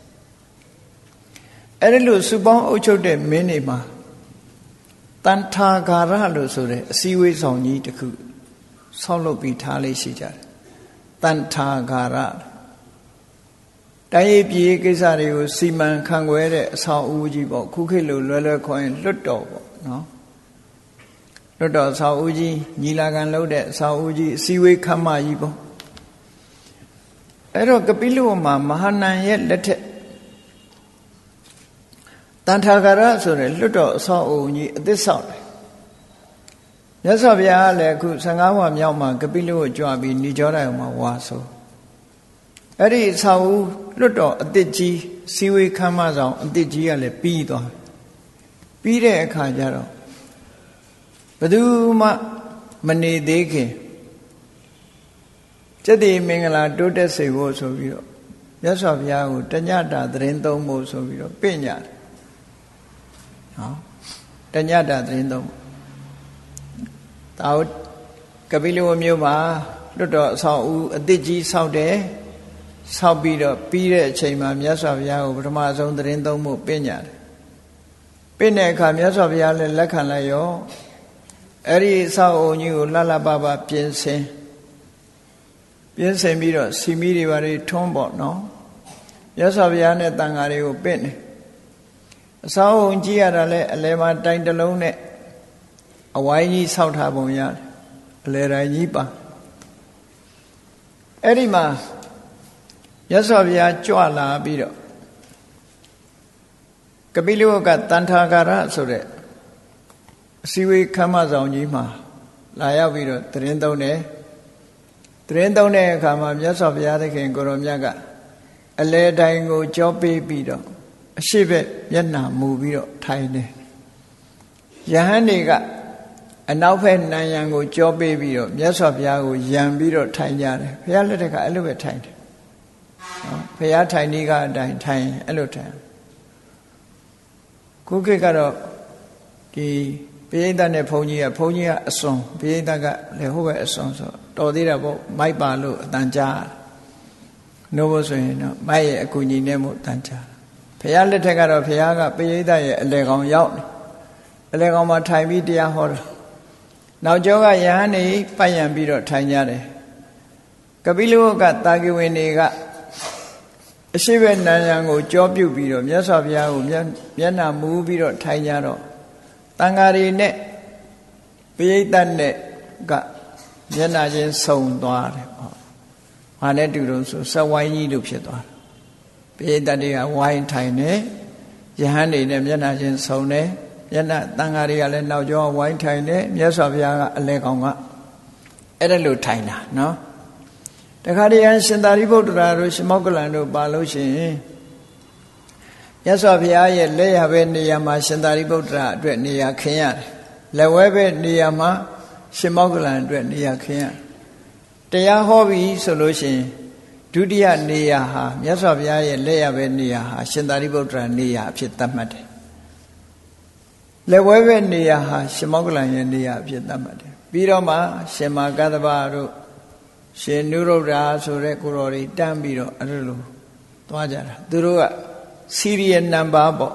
အဲ့ဒီလိုစုပေါင်းအုပ်ချုပ်တဲ့မင်းတွေမှာတန်ထာဂါရလို့ဆိုတဲ့အစည်းအဝေးဆောင်ကြီးတစ်ခုဆောက်လုပ်ပြီးထားလေးရှိကြတယ်တန်ထာဂါရတိုင်းရေးပြည်ကိစ္စတွေကိုစီမံခန့်ခွဲတဲ့အဆောက်အဦကြီးပေါ့ခုခေတ်လိုလွယ်လွယ်ခေါ်ရင်လွတ်တော်ပေါ့နော်လွတ်တော်အဆောက်အဦကြီးညီလာခံလုပ်တဲ့အဆောက်အဦကြီးအစည်းအဝေးခမ်းမကြီးပေါ့အဲ့တော့ကပိလဝတ်မှာမဟာနန်ရဲ့လက်ထက်တန်ထာဂရဆိုတဲ့လွတ်တော်အဆောက်အဦကြီးအသစ်ဆောက်တယ်မြတ်စွာဘုရားကလည်းအခုဆယ်ငါးဝါမြောက်မှာကပိလဝတ်ကြွပြီးဏိကြောတိုင်းမှာဝါဆိုအဲ့ဒီအဆောက်အဦလွတ်တော်အသစ်ကြီးစီဝေခမ်းမဆောင်အသစ်ကြီးကလည်းပြီးသွားပြီးတဲ့အခါကျတော့ဘယ်သူမှမနေသေးခင်ကျက်တိမင်္ဂလာတိုးတက်စေဖို့ဆိုပြီးတော့မြတ်စွာဘုရားကိုတညတာသတင်းသုံးဖို့ဆိုပြီးတော့ပြညတ်ဟောတညတာသတင်းသုံးတာဝကပိလဝတ်မြို့မှာလွတ်တော်အဆောက်အဦအသစ်ကြီးဆောက်တယ်ဆောက်ပြီးတော့ပြီးတဲ့အချိန်မှာမြတ်စွာဘုရားကိုပထမဆုံးသတင်းသုံးဖို့ပြညတ်တယ်ပြတဲ့အခါမြတ်စွာဘုရားလည်းလက်ခံလိုက်ရောအဲ့ဒီအဆောက်အဦကြီးကိုလှလှပပပြင်ဆင်ပြင်းစင်ပြီးတော့စီမီတွေဘာတွေထွန်းပေါ့နော်မြတ်စွာဘုရားနဲ့တန်ဃာတွေကိုပင့်တယ်အဆောက်အုံကြည့်ရတာလဲအလဲမှာတိုင်တလုံးနဲ့အဝိုင်းကြီးဆောက်ထားပုံရတယ်အလဲတိုင်းကြီးပါအဲ့ဒီမှာမြတ်စွာဘုရားကြွလာပြီးတော့ကပိလဝတ်ကတန်ထာဂရဆိုတဲ့အစည်းအဝေးခမ်းမဆောင်ကြီးမှာလာရောက်ပြီးတော့တရင်သုံးတယ်တရင်သုံးတဲ့အခါမှာမြတ်စွာဘုရားသခင်ကိုရောမြတ်ကအလဲတိုင်းကိုကြောပေးပြီးတော့အရှိဘက်မျက်နှာမူပြီးတော့ထိုင်တယ်ယဟန်တွေကအနောက်ဘက်နံရံကိုကြောပေးပြီးတော့မြတ်စွာဘုရားကိုယံပြီးတော့ထိုင်ကြတယ်ဘုရားလက်ထက်ကအဲ့လိုပဲထိုင်တယ်နော်ဘုရားထိုင်နည်းကအတိုင်းထိုင်အဲ့လိုထိုင်ခုခေတ်ကတော့ဒီပိဋကနဲ့ဘုန်းကြီးကဘုန်းကြီးကအစွန်ပိဋကကလည်းဟုတ်ပဲအစွန်ဆိုတော်သေးတာပေါ့မိုက်ပါလို့အတန်ကြားနှိုးဖို့ဆိုရင်တော့မိုက်ရဲ့အကူညီနဲ့မို့အတန်ကြားဘုရားလက်ထက်ကတော့ဘုရားကပိဋကရဲ့အလေကောင်ရောက်တယ်အလေကောင်မှာထိုင်ပြီးတရားဟောတယ်နောက်ကျောကယဟန်နေပတ်ရံပြီးတော့ထိုင်ကြတယ်ကပိလဝတ်ကတာဂိဝင်တွေကအရှိဘက်နံရံကိုကြောပြုတ်ပြီးတော့မြတ်စွာဘုရားကိုမျက်နှာမူပြီးတော့ထိုင်ကြတော့တန်ဃာတွေနဲ့ပိဋကနဲ့ကမျက်နှာချင်းဆုံသွားတယ်ဟော။ဘာနဲ့တူလို့ဆိုဆက်ဝိုင်းကြီးလို့ဖြစ်သွားတယ်။ပိဋကတွေကဝိုင်းထိုင်နေယဟန်တွေနဲ့မျက်နှာချင်းဆုံနေမျက်နှာတန်ဃာတွေကလည်းနောက်ကျောဝိုင်းထိုင်နေမြတ်စွာဘုရားကအလဲကောင်ကအဲ့ဒါလို့ထိုင်တာနော်။တခါတည်းရှင်သာရိပုတ္တရာတို့ရှင်မောက္ကလန်တို့ပါလို့ရှိရင်မြတ်စွာဘုရားရဲ့လက်ရဘဲနေရာမှာရှင်သာရိပုတ္တရာအတွက်နေရာခင်းရတယ်။လက်ဝဲဘဲနေရာမှာရှင်မောက္ကလန်အတွက်နေရာခင်းရတရားဟောပြီဆိုလို့ရှိရင်ဒုတိယနေရာဟာမြတ်စွာဘုရားရဲ့လက်ရဘဲနေရာဟာရှင်သာရိပုတ္တရာနေရာအဖြစ်သတ်မှတ်တယ်လက်ဝဲဘဲနေရာဟာရှင်မောက္ကလန်ရဲ့နေရာအဖြစ်သတ်မှတ်တယ်ပြီးတော့မှရှင်မာကသဗ္ဗတို့ရှင်နုရုဒ္ဓဆိုတဲ့ကိုတော်တွေတန်းပြီးတော့အဲ့လိုသွားကြတာသူတို့က serial number ပေါ့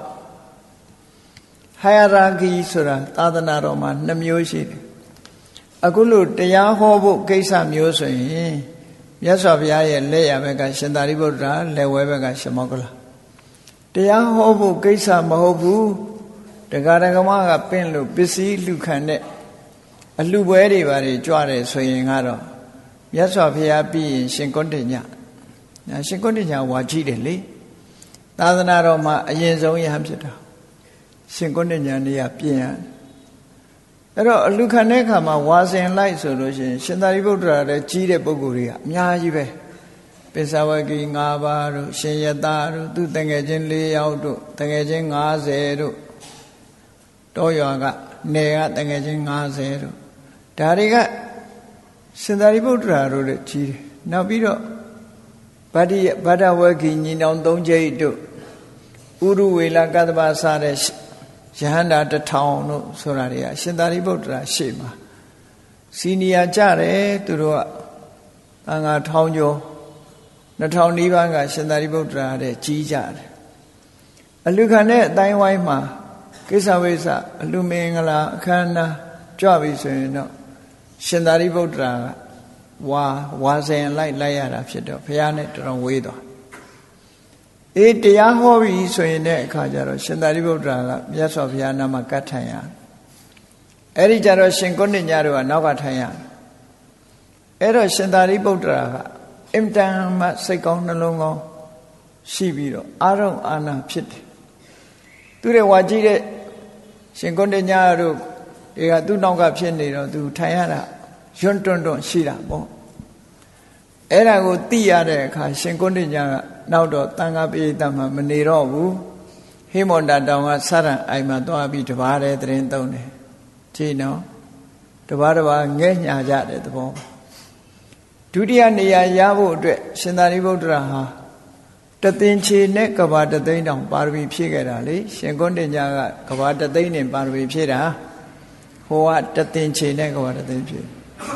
hierarchy ဆိုတာသာသနာတော်မှာနှစ်မျိုးရှိတယ်အခုလို့တရားဟောဖို့ကိစ္စမျိုးဆိုရင်မြတ်စွာဘုရားရဲ့လက်ရဘက်ကရှင်သာရိပုတ္တရာလက်ဝဲဘက်ကရှင်မောဂ္ဂလတရားဟောဖို့ကိစ္စမဟုတ်ဘူးတရားဓမ္မကပင့်လို့ပစ္စည်းလူခံတဲ့အလှပွဲတွေပါတွေကြွတယ်ဆိုရင်ကတော့မြတ်စွာဘုရားပြီးရင်ရှင်ကုဋ္ဌညရှင်ကုဋ္ဌညဝါကြည့်တယ်လေသာသနာတော်မှာအရင်ဆုံးရဟန်းဖြစ်တာရှင်ကုဋ္ဌညနေရပြင်ရအဲ့တော့အလှခံတဲ့အခါမှာဝါစင်လိုက်ဆိုလို့ရှိရင်ရှင်သာရိပုတ္တရာလည်းကြီးတဲ့ပုဂ္ဂိုလ်တွေကအများကြီးပဲပိဿဝဂီ၅ပါးတို့ရှင်ယတတို့သူတငယ်ချင်း၄ယောက်တို့တငယ်ချင်း၅၀တို့တောရွာကနေကတငယ်ချင်း၅၀တို့ဒါတွေကရှင်သာရိပုတ္တရာတို့လည်းကြီးတယ်နောက်ပြီးတော့ဗတ္တိဗတ္တဝဂီညီနောင်၃ကျိတ်တို့ဥရုဝေလကတ္တပစတဲ့ယဟန္တာတထောင်တို့ဆိုတာတွေကရှင်သာရိပုတ္တရာရှေ့မှာစီနီယာကြတယ်သူတို့ကသံဃာထောင်ကျော်နှစ်ထောင်နီးပါးကရှင်သာရိပုတ္တရာတဲ့ကြီးကြတယ်အလူခံတဲ့အတိုင်းဝိုင်းမှာကိစ္စဝိစ္စအလူမင်္ဂလာအခမ်းအနားကြွပြီဆိုရင်တော့ရှင်သာရိပုတ္တရာကဝါဝါစင်လိုက်လိုက်ရတာဖြစ်တော့ဘုရားနဲ့တော်တော်ဝေးသွားအေးတရားဟောပြီဆိုရင်တဲ့အခါကျတော့ရှင်သာရိပုတ္တရာကမြတ်စွာဘုရားနာမကတ်ထိုင်ရအဲ့ဒီကျတော့ရှင်ကုဋ္ဌညတို့ကနောက်ကထိုင်ရအဲ့တော့ရှင်သာရိပုတ္တရာကအင်တန်မှစိတ်ကောင်းနှလုံးကောင်းရှိပြီးတော့အာရုံအာနာဖြစ်တယ်သူတဲ့ဝါကြီးတဲ့ရှင်ကုဋ္ဌညတို့တွေကသူ့နောက်ကဖြစ်နေတော့သူထိုင်ရတာယွန်းတွန်းတွန်းရှိတာပေါ့အဲ့ဒါကိုသိရတဲ့အခါရှင်ကုဋ္ဌညကနောက်တော့တန်ခါပိဋကမှာမနေတော့ဘူးဟိမန္တတောင်ကစရံအိမ်မှာသွားပြီးတပါးတဲ့သတင်းသုံးတယ်ကြည့်နော်တပါးတပါးငဲ့ညာကြတဲ့သဘောဒုတိယနေရာရဖို့အတွက်ရှင်သာရိပုတ္တရာဟာတသင်္ချေနဲ့ကဘာတသိန်းတောင်ပါရမီဖြည့်ခဲ့တာလေရှင်ကုဋ္ဌညကကဘာတသိန်းနဲ့ပါရမီဖြည့်တာဟိုကတသင်္ချေနဲ့ကဘာတသိန်းဖြည့်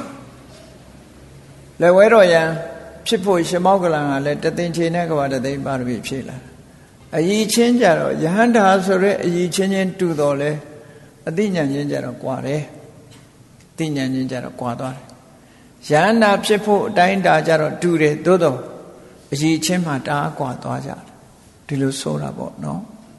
လက်ဝဲတော်ရန်ဖြစ်ဖို့ရှင်မောဂလန်ကလည်းတသင်္ချေနဲ့ကဘာတသိန်းပါရမီဖြည့်လာအယီချင်းကြတော့ယဟန္တာဆိုတဲ့အယီချင်းချင်းတူတော်လဲအသိဉာဏ်ချင်းကြတော့ကွာတယ်အသိဉာဏ်ချင်းကြတော့ကွာသွားတယ်ယဟန္တာဖြစ်ဖို့အတိုင်းတာကြတော့တူတယ်သို့တော့အယီချင်းမှတအားကွာသွားကြတယ်ဒီလိုဆိုတာပေါ့နော်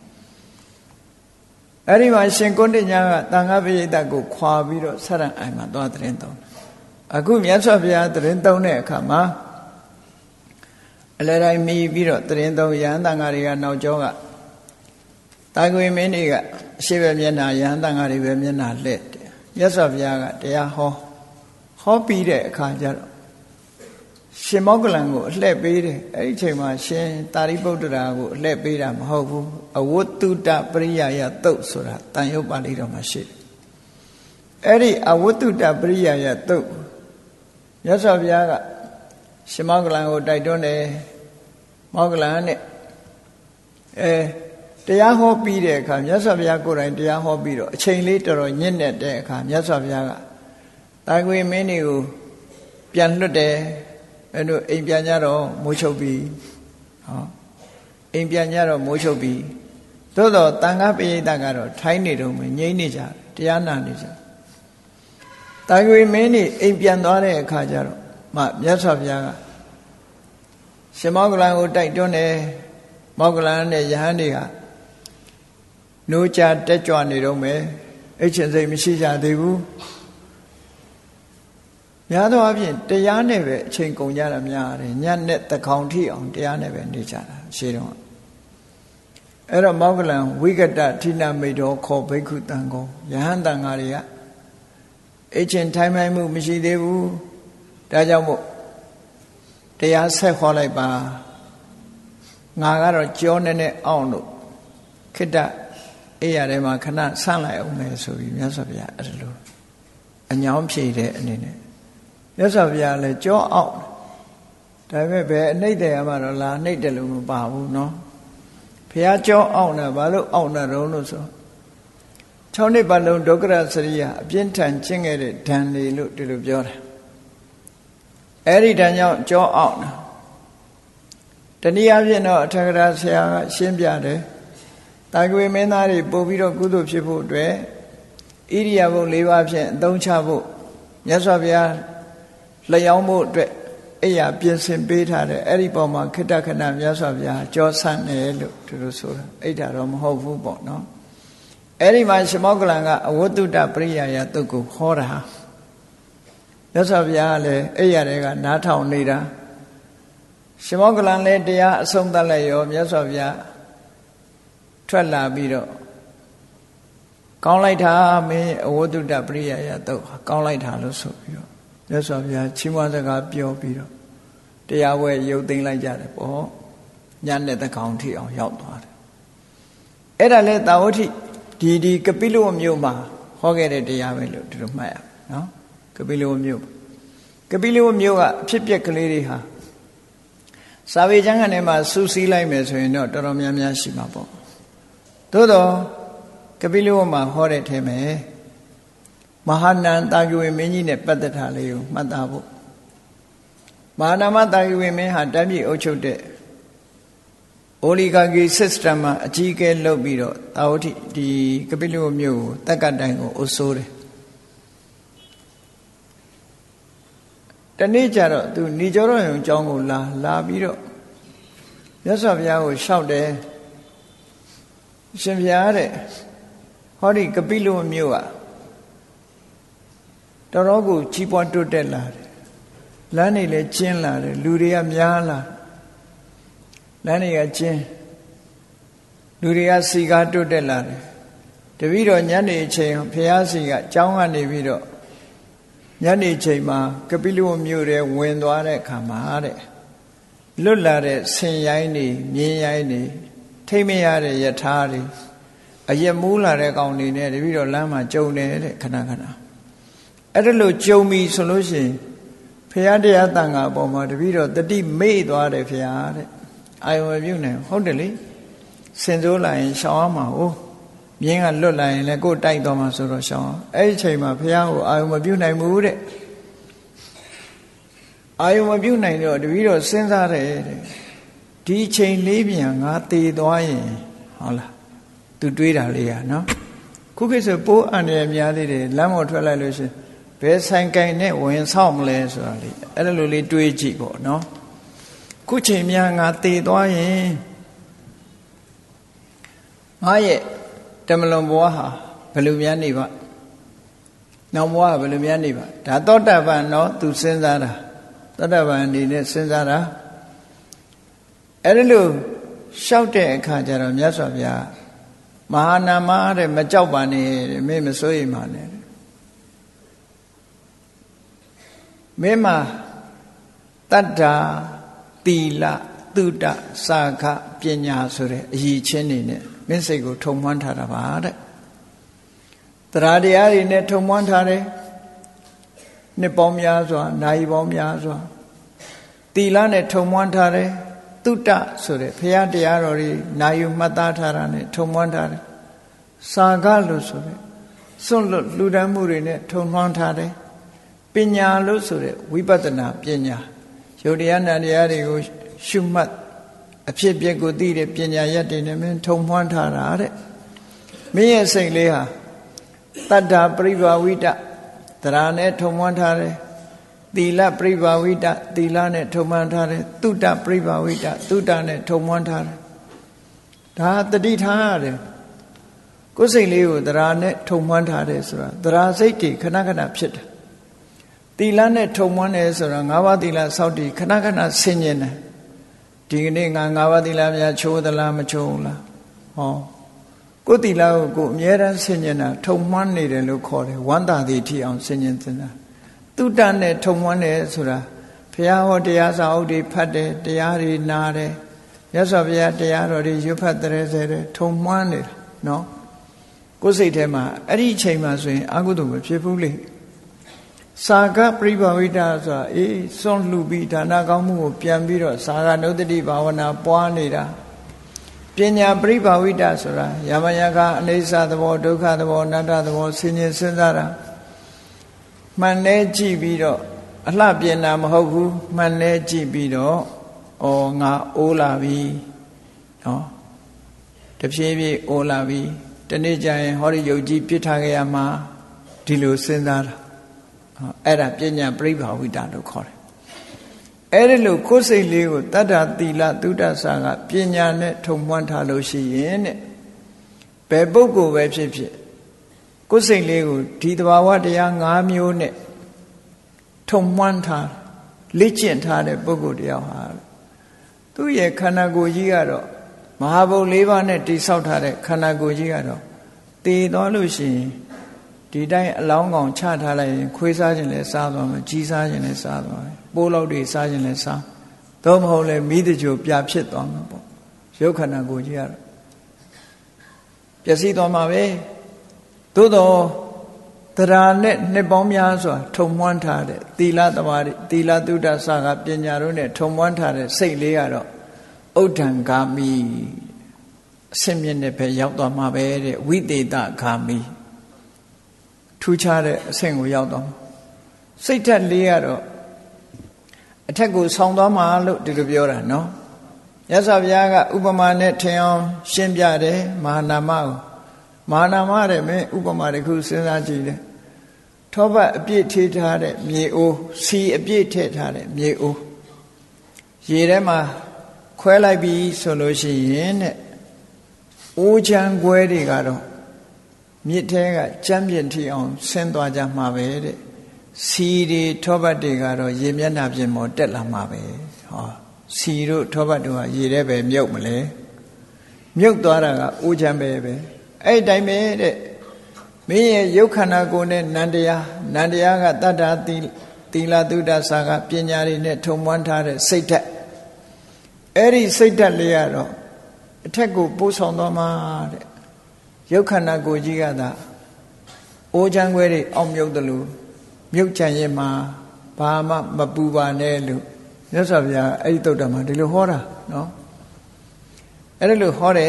အဲ့ဒီမှာရှင်ကုဋ္ဌညကသံဃာပရိသတ်ကိုခွာပြီးတော့ဆရံအိမ်မှာသွားသတင်းသုံးတယ်အခုမြတ်စွာဘုရားသတင်းသုံးတဲ့အခါမှာအလယ်တိုင်းမြည်ပြီးတော့သတင်းသုံးယဟန်တန်ဃာတွေကနောက်ကျောကတာကွေမင်းတွေကအရှိပဲမျက်နှာယဟန်တန်ဃာတွေပဲမျက်နှာလှည့်တယ်မြတ်စွာဘုရားကတရားဟောဟောပြီးတဲ့အခါကျတော့ရှင်မောဂလန်ကိုအလှည့်ပေးတယ်အဲ့ဒီအချိန်မှာရှင်သာရိပုတ္တရာကိုအလှည့်ပေးတာမဟုတ်ဘူးအဝတ္တုတပရိယယသုတ်ဆိုတာတန်ရုပ်ပါဠိတော်မှာရှိတယ်အဲ့ဒီအဝတ္တုတပရိယယသုတ်မြတ်စွာဘုရားကရှင်မောဂလန်ကိုတိုက်တွန်းတယ်မောဂလန်နဲ့အဲတရားဟောပြီးတဲ့အခါမြတ်စွာဘုရားကိုယ်တိုင်တရားဟောပြီးတော့အချိန်လေးတော်တော်ညစ်နေတဲ့အခါမြတ်စွာဘုရားကတာကွေမင်းတွေကိုပြန်လွတ်တယ်အဲ့တို့အိမ်ပြန်ကြတော့မိုးချုပ်ပြီဟောအိမ်ပြန်ကြတော့မိုးချုပ်ပြီသို့တော့တန်ခါပရိသတ်ကတော့ထိုင်းနေတော့မငြိမ့်နေကြတရားနာနေကြတာကွေမင်းတွေအိမ်ပြန်သွားတဲ့အခါကျတော့မှမြတ်စွာဘုရားကရှင်မောဂလန်ကိုတိုက်တွန်းတယ်မောဂလန်နဲ့ယဟန်တွေကနိုးကြတက်ကြွနေတော့မယ်အိတ်ချင်စိတ်မရှိကြသေးဘူးများသောအားဖြင့်တရားနဲ့ပဲအချိန်ကုန်ကြတာများတယ်ညနဲ့တကောင်ထိအောင်တရားနဲ့ပဲနေကြတာရှင်းတော့အဲ့တော့မောဂလန်ဝိကတထိနမိတ်တော်ခေါ်ဘိက္ခုတန်ကောယဟန်တန်ဃာတွေကအိတ်ချင်ထိုင်မိုင်းမှုမရှိသေးဘူးဒါကြောင့်မို့တရားဆက်ခေါ်လိုက်ပါငါကတော့ကြောနေနဲ့အောင်လို့ခိတ္တအေးရထဲမှာခဏဆန့်လိုက်အောင်မယ်ဆိုပြီးမြတ်စွာဘုရားအဲ့လိုအညောင်းဖြေတဲ့အနေနဲ့မြတ်စွာဘုရားလည်းကြောအောင်ဒါပေမဲ့ဘယ်အနှိမ့်တယ်မှတော့လာနှိမ့်တယ်လို့မပါဘူးเนาะဘုရားကြောအောင်တယ်ဘာလို့အောင်တယ်တော့လို့ဆို၆နှစ်ပတ်လုံးဒုက္ခရစရိယအပြင်းထန်ကျင့်ခဲ့တဲ့ဓာန်တွေလို့ဒီလိုပြောတာအဲ့ဒီတန်ကြောင့်ကြောအောင်တနည်းအားဖြင့်တော့အထက်ကရာဆရာကရှင်းပြတယ်တာကွေမင်းသားတွေပို့ပြီးတော့ကုသိုလ်ဖြစ်ဖို့အတွက်ဣရိယာပု၄ပါးဖြင့်အသုံးချဖို့မြတ်စွာဘုရားလျှောင်းဖို့အတွက်အဲ့ရပြင်ဆင်ပေးထားတယ်အဲ့ဒီပေါ်မှာခိတ္တခဏမြတ်စွာဘုရားကြောဆန့်တယ်လို့သူတို့ဆိုတာအဲ့ဒါတော့မဟုတ်ဘူးပေါ့နော်အဲ့ဒီမှာရှမောကလန်ကအဝတ္တုတပရိယာယတုတ်ကိုဟောတာမြတ်စွာဘုရားကလည်းအဲ့ရတွေကနားထောင်နေတာရှမောကလန်လည်းတရားအဆုံးသတ်လိုက်ရောမြတ်စွာဘုရားထွက်လာပြီးတော့ကောင်းလိုက်တာမင်းအဝတ္တုတပရိယာယတုတ်ကောင်းလိုက်တာလို့ဆိုပြီးတော့မြတ်စွာဘုရားချီးမွမ်းစကားပြောပြီးတော့တရားဝဲရုပ်သိမ်းလိုက်ကြတယ်ပေါ့ညနေတကောင်ထိအောင်ရောက်သွားတယ်အဲ့ဒါလဲတာဝတိဒီဒီကပိလဝမြို့မှာဟောခဲ့တဲ့တရားပဲလို့ဒီလိုမှတ်ရနော်ကပိလဝမြို့ကပိလဝမြို့ကအဖြစ်ပျက်ကလေးတွေဟာစာပေကျမ်းကနေမှာစူးစီးလိုက်မယ်ဆိုရင်တော့တော်တော်များများရှိမှာပေါ့သို့တော့ကပိလဝမှာဟောတဲ့ထဲမှာမဟာနန္တာဂဝေမင်းကြီးနဲ့ပတ်သက်တာလေးကိုမှတ်သားဖို့မဟာနာမတာဂဝေမင်းဟာတမ်းပြည်အုပ်ချုပ်တဲ့အိုလီဂါဂီ system မှာအကြီးအကဲလုပ်ပြီးတော့တာဝတိဒီကပိလဝမြို့ကိုတက္ကတိုင်ကိုအုပ်စိုးတယ်တနေ့ကျတော့သူဏိကျောတော်ရုံကျောင်းကိုလာလာပြီးတော့မြတ်စွာဘုရားကိုလျှောက်တယ်ရှင်ဘုရားတဲ့ဟောဒီကပိလဝမြို့ကတော်တော်ကိုကြီးပွားတိုးတက်လာတယ်လမ်းတွေလည်းကျင်းလာတယ်လူတွေကများလာလမ်းတွေကကျင်းလူတွေကစီကားတိုးတက်လာတယ်တပည့်တော်ညနေအချိန်ဘုရားစီကကျောင်းကနေပြီးတော့ညနေချိန်မှာကပိလဝမြို့ထဲဝင်သွားတဲ့အခါမှာတဲ့လွတ်လာတဲ့ဆင်ရိုင်းတွေမြင်းရိုင်းတွေထိမ့်မရတဲ့ယထာတွေအရက်မူးလာတဲ့ကောင်တွေနဲ့တပည့်တော်လမ်းမှာကြုံတယ်တဲ့ခဏခဏအဲ့ဒါလို့ကြုံပြီဆိုလို့ရှိရင်ဘုရားတရားတန်ခါအပေါ်မှာတပည့်တော်တတိမေ့သွားတယ်ဘုရားတဲ့အာယုံမပြုတ်နိုင်ဟုတ်တယ်လေစင်စိုးလာရင်ရှောင်းအောင်မှာဟုတ်မြင်းကလွတ်လာရင်လည်းကိုယ်တိုက်သွားမှာဆိုတော့ရှောင်းအောင်အဲ့ဒီအချိန်မှာဘုရားကိုအာယုံမပြုတ်နိုင်ဘူးတဲ့အာယုံမပြုတ်နိုင်တော့တပည့်တော်စဉ်းစားတယ်တဲ့ဒီအချိန်လေးပြန်ငါသေသွားရင်ဟုတ်လားသူတွေးတာလေးอ่ะเนาะခုခေတ်ဆိုပိုးအန္တရာယ်များသေးတယ်လမ်းပေါ်ထွက်လိုက်လို့ရှိရင်ဘယ်ဆိုင်ကင်နဲ့ဝင်ဆောက်မလဲဆိုတာလေအဲ့လိုလေးတွေးကြည့်ပေါ့နော်ခုချိန်များငါသေသွားရင်ငါရဲ့တမလွန်ဘဝဟာဘယ်လိုများနေပါနောက်ဘဝဘယ်လိုများနေပါဒါသောတာပန်နော်သူစဉ်းစားတာသောတာပန်အနေနဲ့စဉ်းစားတာအဲ့လိုလျှောက်တဲ့အခါကျတော့မြတ်စွာဘုရားမဟာနာမတဲ့မကြောက်ပါနဲ့မင်းမစိုးရိမ်ပါနဲ့မင်းမှာတတ္တာတီလသုတစာခပညာဆိုတဲ့အရည်ချင်းတွေနဲ့မင်းစိတ်ကိုထုံမွမ်းထားတာပါတဲ့တရားတရားတွေနဲ့ထုံမွမ်းထားတယ်နှစ်ပေါင်းများစွာနိုင်ပေါင်းများစွာတီလနဲ့ထုံမွမ်းထားတယ်သုတဆိုတဲ့ဘုရားတရားတော်တွေနာယူမှတ်သားထားတာနဲ့ထုံမွမ်းထားတယ်စာခလို့ဆိုတဲ့စွန့်လွတ်လူတန်းမှုတွေနဲ့ထုံမွမ်းထားတယ်ပညာလို့ဆိုတဲ့ဝိပဿနာပညာယုတ်တရားနာတရားတွေကိုရှုမှတ်အဖြစ်ပြက်ကိုသိတဲ့ပညာရက်တွေနဲ့မင်းထုံမွမ်းထားတာတဲ့မင်းရဲ့စိတ်လေးဟာတတ္တာပရိဘာဝိတတရားနဲ့ထုံမွမ်းထားတယ်သီလပရိဘာဝိတသီလနဲ့ထုံမွမ်းထားတယ်သုတပရိဘာဝိတသုတနဲ့ထုံမွမ်းထားတယ်ဒါတတိထားရတယ်ကိုယ်စိတ်လေးကိုတရားနဲ့ထုံမွမ်းထားတယ်ဆိုတာတရားစိတ်တွေခဏခဏဖြစ်တယ်သီလနဲ့ထုံမွမ်းတယ်ဆိုတာ၅ပါးသီလစောင့်တည်ခဏခဏဆင်ញင်တယ်ဒီကနေ့ငါ၅ပါးသီလများချိုးသလားမချိုးလားဟောကိုယ်သီလကိုကိုယ်အမြဲတမ်းဆင်ញင်တာထုံမွမ်းနေတယ်လို့ခေါ်တယ်ဝန္တာတိထိအောင်ဆင်ញင်သင်တာသုတနဲ့ထုံမွမ်းတယ်ဆိုတာဘုရားဟောတရားစာအုပ်တွေဖတ်တယ်တရားတွေနားတယ်မြတ်စွာဘုရားတရားတော်တွေရွတ်ဖတ်တဲ့ဆဲတယ်ထုံမွမ်းနေတယ်နော်ကိုယ်စိတ်ထဲမှာအဲ့ဒီအချိန်မှာဆိုရင်အကုသိုလ်မဖြစ်ဘူးလေစာကပရိဘာဝိတဆိုတာအေးစွန့်လှူပြီးဒါနကောင်းမှုကိုပြန်ပြီးတော့စာကနုတ္တိဘာဝနာပွားနေတာပညာပရိဘာဝိတဆိုတာယမယကအနိစ္စသဘောဒုက္ခသဘောအနတ္တသဘောဆင်ញင်စဉ်းစားတာမှန်နေကြည့်ပြီးတော့အလှပြင်တာမဟုတ်ဘူးမှန်လဲကြည့်ပြီးတော့ဩငါအိုးလာပြီနော်တဖြည်းဖြည်းအိုးလာပြီတနေ့ကျရင်ဟောဒီယုတ်ကြီးပြစ်ထားကြရမှာဒီလိုစဉ်းစားတာအဲ့ဒါပညာပြိပ္ပါဝိတလို့ခေါ်တယ်အဲ့ဒီလိုကိုယ်စိတ်လေးကိုတတ္တသီလသုဒ္ဓဆာကပညာနဲ့ထုံမွမ်းထားလို့ရှိရင်တဲ့ဘယ်ပုဂ္ဂိုလ်ပဲဖြစ်ဖြစ်ကိုယ်စိတ်လေးကိုဒီသဘာဝတရား၅မျိုးနဲ့ထုံမွမ်းထားလေ့ကျင့်ထားတဲ့ပုဂ္ဂိုလ်တရားဟာသူ့ရဲ့ခန္ဓာကိုယ်ကြီးကတော့မဟာဘုတ်၄ပါးနဲ့တိဆောက်ထားတဲ့ခန္ဓာကိုယ်ကြီးကတော့တည်သွားလို့ရှိရင်ဒီတိုင်းအလောင်းကောင်ချထားလိုက်ရင်ခွေးစားခြင်းလည်းစားသွားမယ်ကြီးစားခြင်းလည်းစားသွားမယ်ပိုးလောက်တွေစားခြင်းလည်းစားတော့မဟုတ်လဲမိတကြိုပြဖြစ်သွားမှာပေါ့ရုပ်ခန္ဓာကိုယ်ကြီးကတော့ပျက်စီးသွားမှာပဲသို့တော့တရားနဲ့နှစ်ပေါင်းများစွာထုံမွမ်းထားတဲ့သီလသမာဓိသီလသုဒ္ဓဆာကပညာတို့နဲ့ထုံမွမ်းထားတဲ့စိတ်လေးကတော့ဥဒ္ဒံဂါမိအစင်မြင့်တဲ့ဘက်ရောက်သွားမှာပဲတဲ့ဝိသေသဂါမိထူးခြားတဲ့အဆင့်ကိုရောက်သွားစိတ်ဓာတ်လေးကတော့အထက်ကိုဆောင်းသွားမှာလို့ဒီလိုပြောတာနော်မြတ်စွာဘုရားကဥပမာနဲ့ထင်အောင်ရှင်းပြတယ်မဟာနာမကိုမဟာနာမတဲ့မင်းဥပမာတစ်ခုစဉ်းစားကြည့်တယ်ထောပတ်အပြည့်ထေးထားတဲ့မြေအိုးစီအပြည့်ထည့်ထားတဲ့မြေအိုးရေထဲမှာခွဲလိုက်ပြီဆိုလို့ရှိရင်တဲ့အိုးချမ်းခွဲတွေကတော့မြစ်ထဲကကြမ်းပြင်ထီအောင်ဆင်းသွားကြမှာပဲတဲ့စီတွေထောပတ်တွေကတော့ရေမျက်နှာပြင်ပေါ်တက်လာမှာပဲဟောစီတို့ထောပတ်တို့ကရေထဲပဲမြုပ်မလဲမြုပ်သွားတာကအိုးချမ်းပဲပဲအဲ့တိုင်းပဲတဲ့မင်းရဲ့ရုပ်ခန္ဓာကိုယ်နဲ့နန္တရားနန္တရားကတတ္တာသီသီလသုဒ္ဓဆာကပညာတွေနဲ့ထုံမွမ်းထားတဲ့စိတ်ဓာတ်အဲ့ဒီစိတ်ဓာတ်လေးကတော့အထက်ကိုပို့ဆောင်သွားမှာတဲ့ရုပ်ခန္ဓာကိုယ်ကြီးကသာအိုးချမ်းခွဲတွေအောက်မြုပ်တယ်လို့မြုပ်ချင်ရင်မှာဘာမှမပူပါနဲ့လို့မြတ်စွာဘုရားအဲ့ဒီသုတ္တမှာဒီလိုဟောတာနော်အဲ့ဒါလို့ဟောတယ်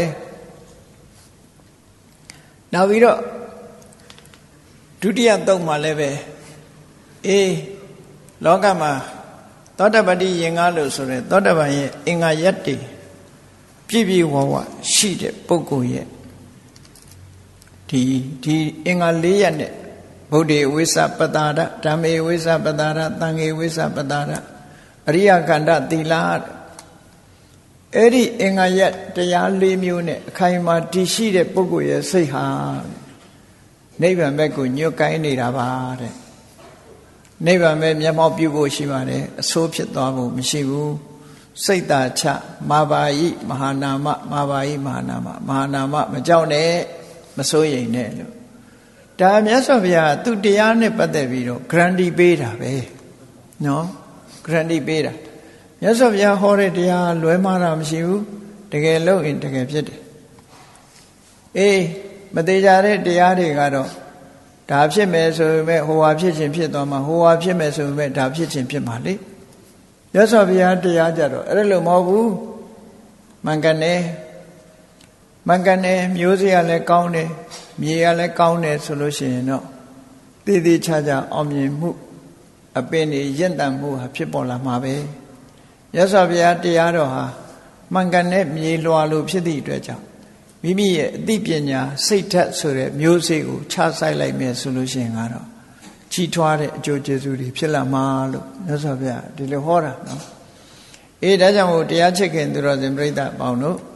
နောက်ပြီးတော့ဒုတိယသုတ်မှာလည်းပဲအေးလောကမှာသောတပတ္တိယင်္ဂလို့ဆိုရဲသောတပန်ရဲ့အင်္ဂါယက်တွေပြည့်ပြည့်ဝဝရှိတဲ့ပုဂ္ဂိုလ်ရဲ့ဒီဒီအင်္ဂါ၄ရက်နဲ့ဗုဒ္ဓေဝိသပတာရဓမ္မေဝိသပတာရသံဃေဝိသပတာရအရိယကန္တသီလအဲ့ဒီအင်္ဂါယက်တရား၄မျိုးနဲ့အခိုင်အမာတည်ရှိတဲ့ပုဂ္ဂိုလ်ရဲ့စိတ်ဟာနိဗ္ဗာန်ဘက်ကိုညွတ်ကိုင်းနေတာပါတဲ့နိဗ္ဗာန်ပဲမျက်မှောက်ပြုဖို့ရှိပါတယ်အဆိုးဖြစ်သွားဖို့မရှိဘူးစိတ်သာချမာပါယိမဟာနာမမာပါယိမဟာနာမမဟာနာမမကြောက်နဲ့မစိုးရိမ်နဲ့လို့ဒါမြတ်စွာဘုရားသူတရားနဲ့ပတ်သက်ပြီးတော့ guarantee ပေးတာပဲနော် guarantee ပေးတာမြတ်စွာဘုရားဟောတဲ့တရားလွဲမှားတာမရှိဘူးတကယ်လို့ရင်တကယ်ဖြစ်တယ်အေးမသေးကြတဲ့တရားတွေကတော့ဒါဖြစ်မယ်ဆိုပေမဲ့ဟိုဟာဖြစ်ခြင်းဖြစ်သွားမှာဟိုဟာဖြစ်မယ်ဆိုပေမဲ့ဒါဖြစ်ခြင်းဖြစ်မှာလေမြတ်စွာဘုရားတရားကြတော့အဲ့လိုမဟုတ်ဘူးမှန်ကန်တယ်မှန်ကန်တယ်မျိုးစေ့ကလည်းကောင်းတယ်မြေကလည်းကောင်းတယ်ဆိုလို့ရှိရင်တော့တည်တည်ချာချာအောင်မြင်မှုအပင်တွေရင့်တန်မှုဟာဖြစ်ပေါ်လာမှာပဲမြတ်စွာဘုရားတရားတော်ဟာမှန်ကန်တဲ့မြေလွှာလို့ဖြစ်သည့်အတွက်ကြောင့်မိမိရဲ့အသိပညာစိတ်ဓာတ်ဆိုတဲ့မျိုးစေ့ကိုချဆိုင်လိုက်မယ်ဆိုလို့ရှိရင်ကတော့ကြီးထွားတဲ့အကျိုးကျေးဇူးတွေဖြစ်လာမှာလို့မြတ်စွာဘုရားဒီလိုဟောတာနော်အေးဒါကြောင့်မို့တရားချစ်ခင်သူတော်စင်ပြိဿပေါင်းတို့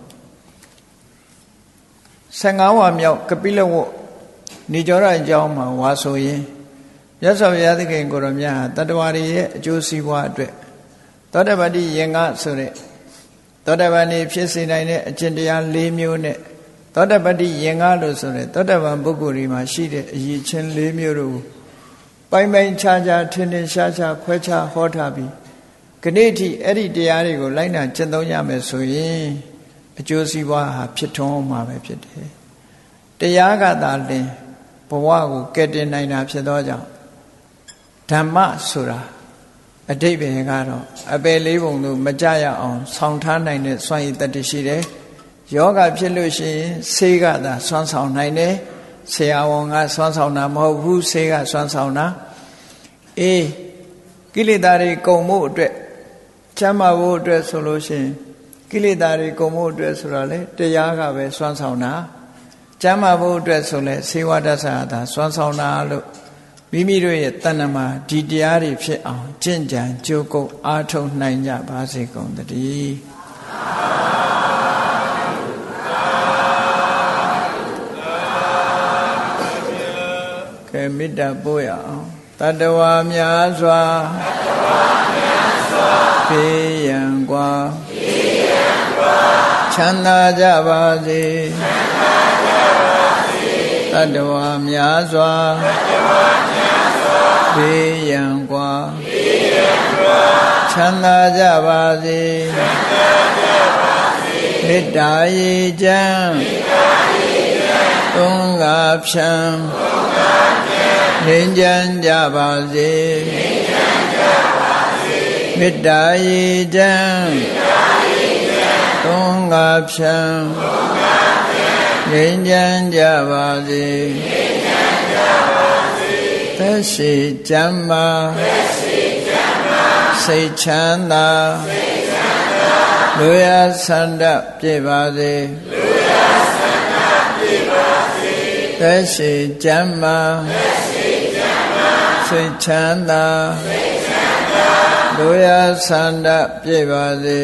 ဆယ်ငါးဝါမြောက်ကပိလဝတ်နေကြောရအကြောင်းမှာဝါဆိုရင်မြတ်စွာဘုရားသခင်ကိုရောမြတ်ဟာတတ္တဝါတွေရဲ့အကျိုးစီးပွားအတွက်သောတပတ္တိယင်္ဂဆိုတဲ့သောတပန်နေဖြစ်စေနိုင်တဲ့အကျင့်တရား၄မျိုးနဲ့သောတပတ္တိယင်္ဂလို့ဆိုတဲ့သောတပန်ပုဂ္ဂိုလ်တွေမှာရှိတဲ့အရည်ချင်း၄မျိုးတို့ပိုင်ပိုင်ခြားခြားထင်ထင်ရှားရှားခွဲခြားဟောထားပြီးခဏိထိအဲ့ဒီတရားတွေကိုလိုက်နာကျင့်သုံးရမယ်ဆိုရင်အကျိုးစီးပွားဟာဖြစ်ထွန်းမှာပဲဖြစ်တယ်တရားကသာလင်ဘဝကိုကယ်တင်နိုင်တာဖြစ်သောကြောင့်ဓမ္မဆိုတာအဓိပ္ပာယ်ကတော့အပယ်လေးပုံတို့မကြရအောင်ဆောင်းထားနိုင်တဲ့စွမ်းရည်တတ္တိရှိတယ်ယောဂဖြစ်လို့ရှိရင်ဆေးကသာစွမ်းဆောင်နိုင်တယ်ဆရာဝန်ကစွမ်းဆောင်တာမဟုတ်ဘူးဆေးကစွမ်းဆောင်တာအေးကိလေသာတွေကုန်မှုအတွက်ချမ်းသာဖို့အတွက်ဆိုလို့ရှိရင်ကိလေသာတွေကုန်မှုအတွက်ဆိုတော့လေတရားကပဲစွမ်းဆောင်တာချမ်းသာဖို့အတွက်ဆိုလဲစေဝတ္တသသာစွမ်းဆောင်တာလို့မိမိတို့ရဲ့တဏ္ဍမှာဒီတရားတွေဖြစ်အောင်ကျင့်ကြံကြိုးကုပ်အားထုတ်နိုင်ကြပါစေကုန်သတည်းကဲမေတ္တာပို့ရအောင်တတ္တဝါများစွာဖေးရန်กว่าချမ်းသာကြပါစေတတ္တဝါများစွာဖေးရန်กว่าချမ်းသာကြပါစေမေတ္တာရေချမ်းသုံးငါဖြံငြိမ်းချမ်းကြပါစေမေတ္တာရေချမ်းသုံးငါဖြံငြိမ်းချမ်းကြပါစေသက်ရှိချမ်းသာစိတ်ချမ်းသာလူရဆန္ဒပြည့်ပါစေသက်ရှိချမ်းသာစိတ်ချမ်းသာလူရဆန္ဒပြည့်ပါစေ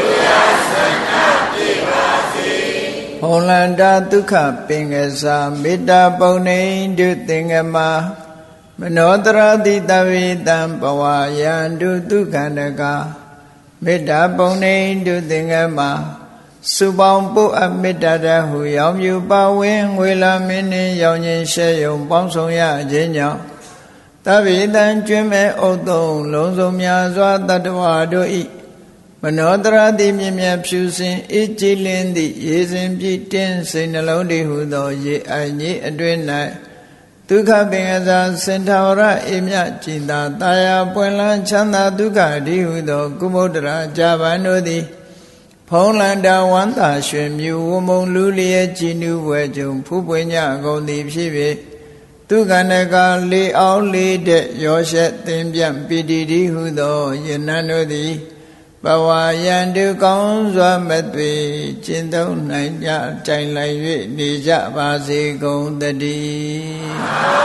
ဟောလန္တာဒုက္ခပင်ကစားမေတ္တာပုံနေတုသင်္ကမမနောတရတိတဝေတံဘဝယန္တုဒုက္ခန္တကမေတ္တာပုံနေတုသင်္ကမစုပေါင်းပုအမေတ္တာတဟုရောင်မြူပါဝင်ငွေလာမင်းနှင့်ရောင်ခြင်းရှဲယုံပေါင်းဆောင်ရခြင်းကြောင့်တဗေတံကျွမ်းမဲ့ဥသုံးလုံးစုံများစွာတတ္တဝါတို့ဤမနောတရတိမြင်မြဖြူစင်အေးကြည်လင်းသည့်ရေစဉ်ပြည့်တင်းစိတ်နှလုံးတည်ဟုသောရေအိုင်ကြီးအတွင်၌ဒုက္ခပင်ကစားစင်ထာဝရအေမြကြည်သာတာယာပွင့်လန်းချမ်းသာဒုက္ခတည်ဟုသောကုမုဒ္ဒရာဇာဗန်တို့သည်ဖုံးလန္တာဝန္တာရွှင်မြူဝမုံလူလျက်ကြည်နူးဝဲကြုံဖူးပွင့်ကြကုန်သည်ဖြစ်၍ဒုက္ခန္တကလေးအောင်လေးတဲ့ရောရှက်သင်ပြန့်ပိတိတိဟုသောယနံတို့သည်ဘဝယံတုကောင်းစွာမသွေကျင့်သုံးနိုင်ကြတိုင်လိုက်၍နေကြပါစေကုန်သတည်း